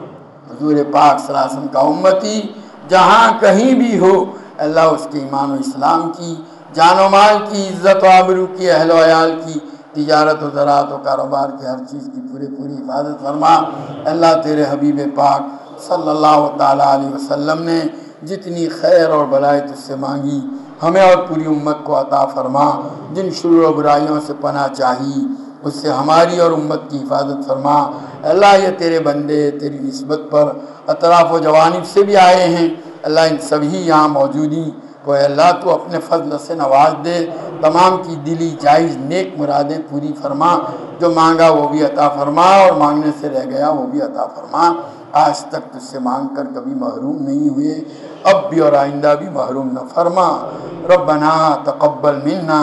حضور پاک صلی اللہ علیہ وسلم کا امتی جہاں کہیں بھی ہو اللہ اس کے ایمان و اسلام کی، جان و مال کی، عزت و آبرو کی، اہل و عیال کی، تجارت و زراعت و کاروبار کی ہر چیز کی پورے پوری حفاظت فرما۔ اللہ تیرے حبیب پاک صلی اللہ تعالیٰ علیہ وسلم نے جتنی خیر اور بلائی تجھ سے مانگی ہمیں اور پوری امت کو عطا فرما۔ جن شرور و برائیوں سے پناہ چاہی اس سے ہماری اور امت کی حفاظت فرما۔ اللہ یہ تیرے بندے تیری نسبت پر اطراف و جوانب سے بھی آئے ہیں، اللہ ان سبھی یہاں موجودی کو اے اللہ تو اپنے فضل سے نواز دے، تمام کی دلی جائز نیک مرادیں پوری فرما، جو مانگا وہ بھی عطا فرما اور مانگنے سے رہ گیا وہ بھی عطا فرما۔ آج تک تجھ سے مانگ کر کبھی محروم نہیں ہوئے، اب بھی اور آئندہ بھی محروم نہ فرما۔ ربنا تقبل منا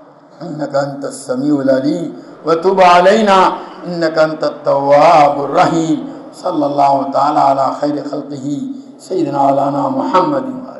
انک انت السمیع العلیم وتب علینا انک انت التواب الرحیم۔ صلی اللہ تعالی علی خیر خلقہ سیدنا مولانا محمد